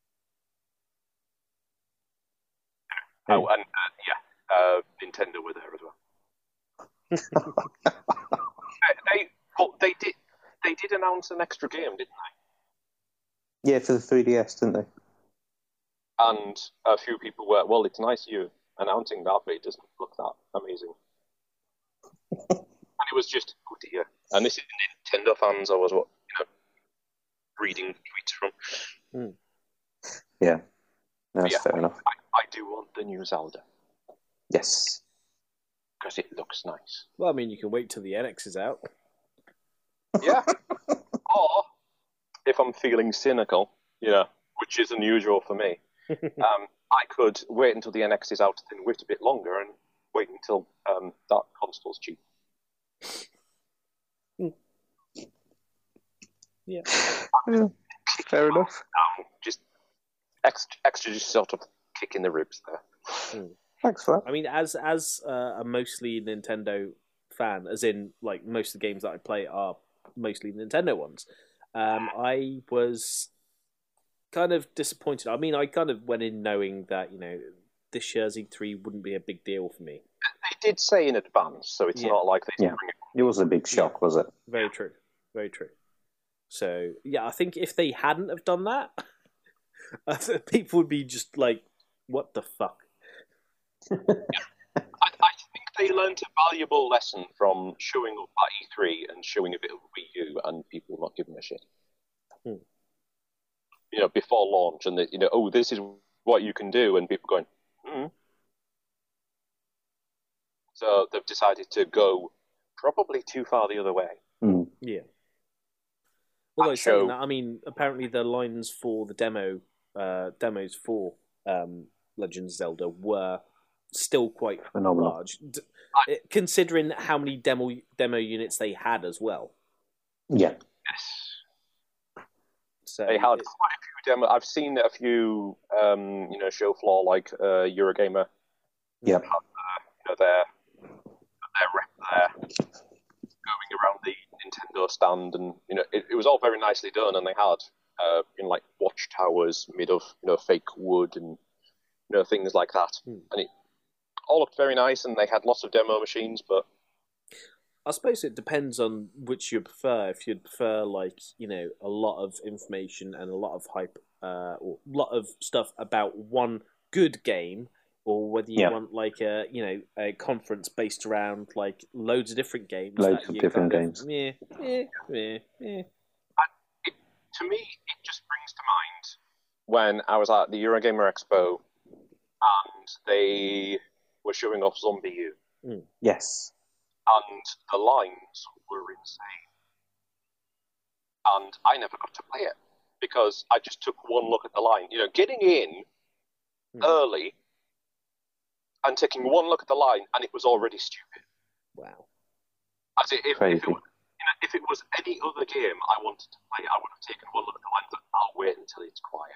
Speaker 4: Hey. Oh, and uh, yeah, uh, Nintendo were there as well. they, they, well, they did. They did announce an extra game, didn't they?
Speaker 3: Yeah, for the three D S, didn't they?
Speaker 4: And a few people were, well, it's nice you announcing that, but it doesn't look that amazing. And it was just, oh dear. And this is Nintendo fans I was, what, you know, reading tweets from.
Speaker 2: Mm.
Speaker 3: Yeah, that's
Speaker 4: yeah,
Speaker 3: fair enough.
Speaker 4: I, I do want the new Zelda.
Speaker 3: Yes.
Speaker 4: Because it looks nice.
Speaker 2: Well, I mean, you can wait till the N X is out.
Speaker 4: Yeah. Or, if I'm feeling cynical, yeah, which is unusual for me, um, I could wait until the N X is out and wait a bit longer and wait until um, that console's cheap.
Speaker 2: Yeah.
Speaker 3: yeah. Fair enough.
Speaker 4: Um, just extra, extra just sort of kick in the ribs there.
Speaker 2: Mm.
Speaker 3: Thanks for that.
Speaker 2: I mean, as as uh, a mostly Nintendo fan, as in, like, most of the games that I play are mostly Nintendo ones, um, I was kind of disappointed. I mean, I kind of went in knowing that, you know, this year's E three wouldn't be a big deal for me.
Speaker 4: They did say in advance, so it's
Speaker 2: Yeah.
Speaker 4: not like they
Speaker 3: Yeah.
Speaker 4: bring it.
Speaker 3: It wasn't a big shock,
Speaker 2: Yeah.
Speaker 3: was it?
Speaker 2: Very true. Very true. So, yeah, I think if they hadn't have done that, people would be just like, what the fuck?
Speaker 4: I, I think they learned a valuable lesson from showing up at E three and showing a bit of Wii U and people not giving a shit.
Speaker 2: Hmm.
Speaker 4: You know, before launch, and they, you know, oh, this is what you can do, and people going, hmm. So they've decided to go probably too far the other way.
Speaker 3: Mm.
Speaker 2: Yeah. Although
Speaker 4: That
Speaker 2: saying
Speaker 4: show-
Speaker 2: that, I mean, apparently the lines for the demo, uh, demos for um, Legend of Zelda were still quite
Speaker 3: Phenomenal.
Speaker 2: large, D- it- considering how many demo demo units they had as well.
Speaker 3: Yeah.
Speaker 4: Yes.
Speaker 2: So
Speaker 4: They had
Speaker 2: it-
Speaker 4: quite a few demo. I've seen a few, um, you know, show floor like uh, Eurogamer.
Speaker 3: Yep.
Speaker 4: Had, uh, you know, their their rep there, going around the Nintendo stand, and you know, it, it was all very nicely done. And they had, uh, you know, like watchtowers made of, you know, fake wood and you know things like that,
Speaker 2: Hmm.
Speaker 4: and it all looked very nice. And they had lots of demo machines, but
Speaker 2: I suppose it depends on which you prefer. If you'd prefer, like, you know, a lot of information and a lot of hype, uh, or a lot of stuff about one good game, or whether you
Speaker 3: Yeah.
Speaker 2: want, like, a, you know, a conference based around, like, loads of different games.
Speaker 3: Loads
Speaker 2: that
Speaker 3: of
Speaker 2: you
Speaker 3: different
Speaker 2: kind
Speaker 3: games.
Speaker 2: Of, meh, meh, meh, meh.
Speaker 4: it, to me, it just brings to mind when I was at the Eurogamer Expo and they were showing off Zombie U,
Speaker 3: Yes.
Speaker 4: and the lines were insane. And I never got to play it because I just took one look at the line. You know, getting in
Speaker 2: Hmm.
Speaker 4: early and taking one look at the line, and it was already stupid.
Speaker 2: Wow.
Speaker 4: As if, if,
Speaker 3: Crazy.
Speaker 4: it, was- know, if it was any other game I wanted to play, I would have taken one look at the line and thought, I'll wait until it's quiet.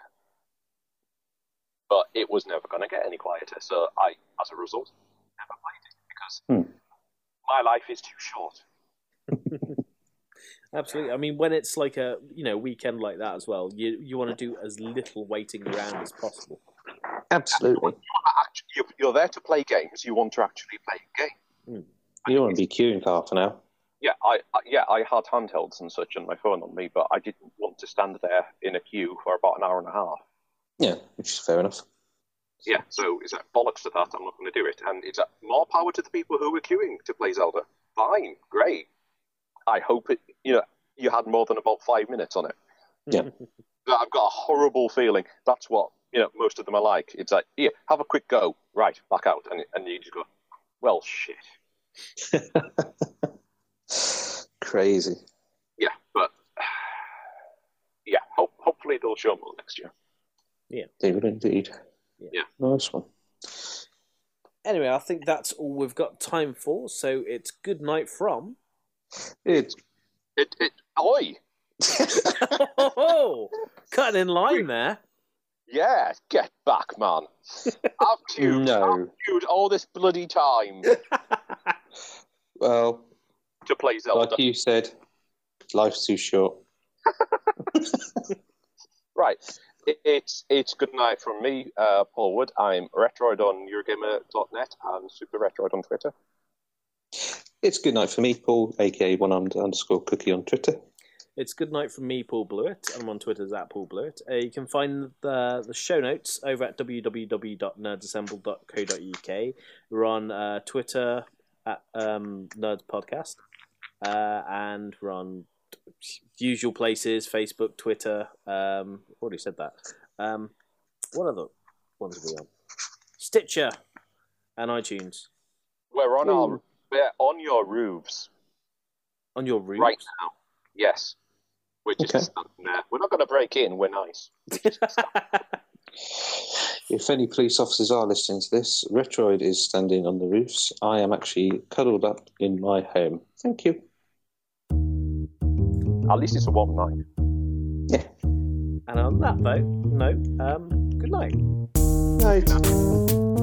Speaker 4: But it was never going to get any quieter, so I, as a result, never played it because
Speaker 3: Hmm.
Speaker 4: my life is too short.
Speaker 2: Absolutely. I mean, when it's like a you know weekend like that as well, you you want to do as little waiting around as possible.
Speaker 3: Absolutely.
Speaker 4: Actually, you're, you're there to play games. You want to actually play a game.
Speaker 3: You don't want to be queuing for half an hour.
Speaker 4: Yeah, I, I yeah I had handhelds and such and my phone on me, but I didn't want to stand there in a queue for about an hour and a half.
Speaker 3: Yeah, which is fair enough.
Speaker 4: Yeah, so is that bollocks to that? I'm not going to do it. And is that more power to the people who were queuing to play Zelda? Fine, great. I hope it. You know, you had more than about five minutes on it.
Speaker 3: Yeah.
Speaker 4: I've got a horrible feeling. That's what you know. Most of them are like. It's like, here, have a quick go. Right, back out, and and you just go, well, shit.
Speaker 3: Crazy.
Speaker 4: Yeah, but yeah, ho- hopefully they'll show more next year.
Speaker 3: They will indeed.
Speaker 4: Yeah.
Speaker 3: Nice one.
Speaker 2: Anyway, I think that's all we've got time for. So it's good night from.
Speaker 3: It's
Speaker 4: It it oi.
Speaker 2: Oh, cutting in line there.
Speaker 4: Yeah, get back, man. I've queued,
Speaker 3: No.
Speaker 4: I've queued all this bloody time
Speaker 3: well,
Speaker 4: to play Zelda.
Speaker 3: like you said, life's too short.
Speaker 4: Right. It, it's it's good night from me, uh, Paul Wood. I'm Retroid on Eurogamer dot net and Super Retroid on Twitter.
Speaker 3: It's good night for me, Paul, aka one underscore cookie on Twitter.
Speaker 2: It's good night from me, Paul Blewett. I'm on Twitter as at Paul Blewett. Uh, you can find the the show notes over at w w w dot nerds assemble dot co dot u k. We're on uh, Twitter at um, Nerds Podcast, uh, and we're on usual places: Facebook, Twitter. Um, I've already said that. Um, what other ones are we on? Stitcher and iTunes.
Speaker 4: We're on our we're on your roofs
Speaker 2: On your roofs.
Speaker 4: right now. Yes. We're just
Speaker 3: Okay.
Speaker 4: standing there. We're not going to break in. We're nice.
Speaker 3: If any police officers are listening to this, Retroid is standing on the roofs. I am actually cuddled up in my home. Thank you.
Speaker 4: At least it's a warm night.
Speaker 3: Yeah.
Speaker 2: And on that though, no, um, good night.
Speaker 3: Night.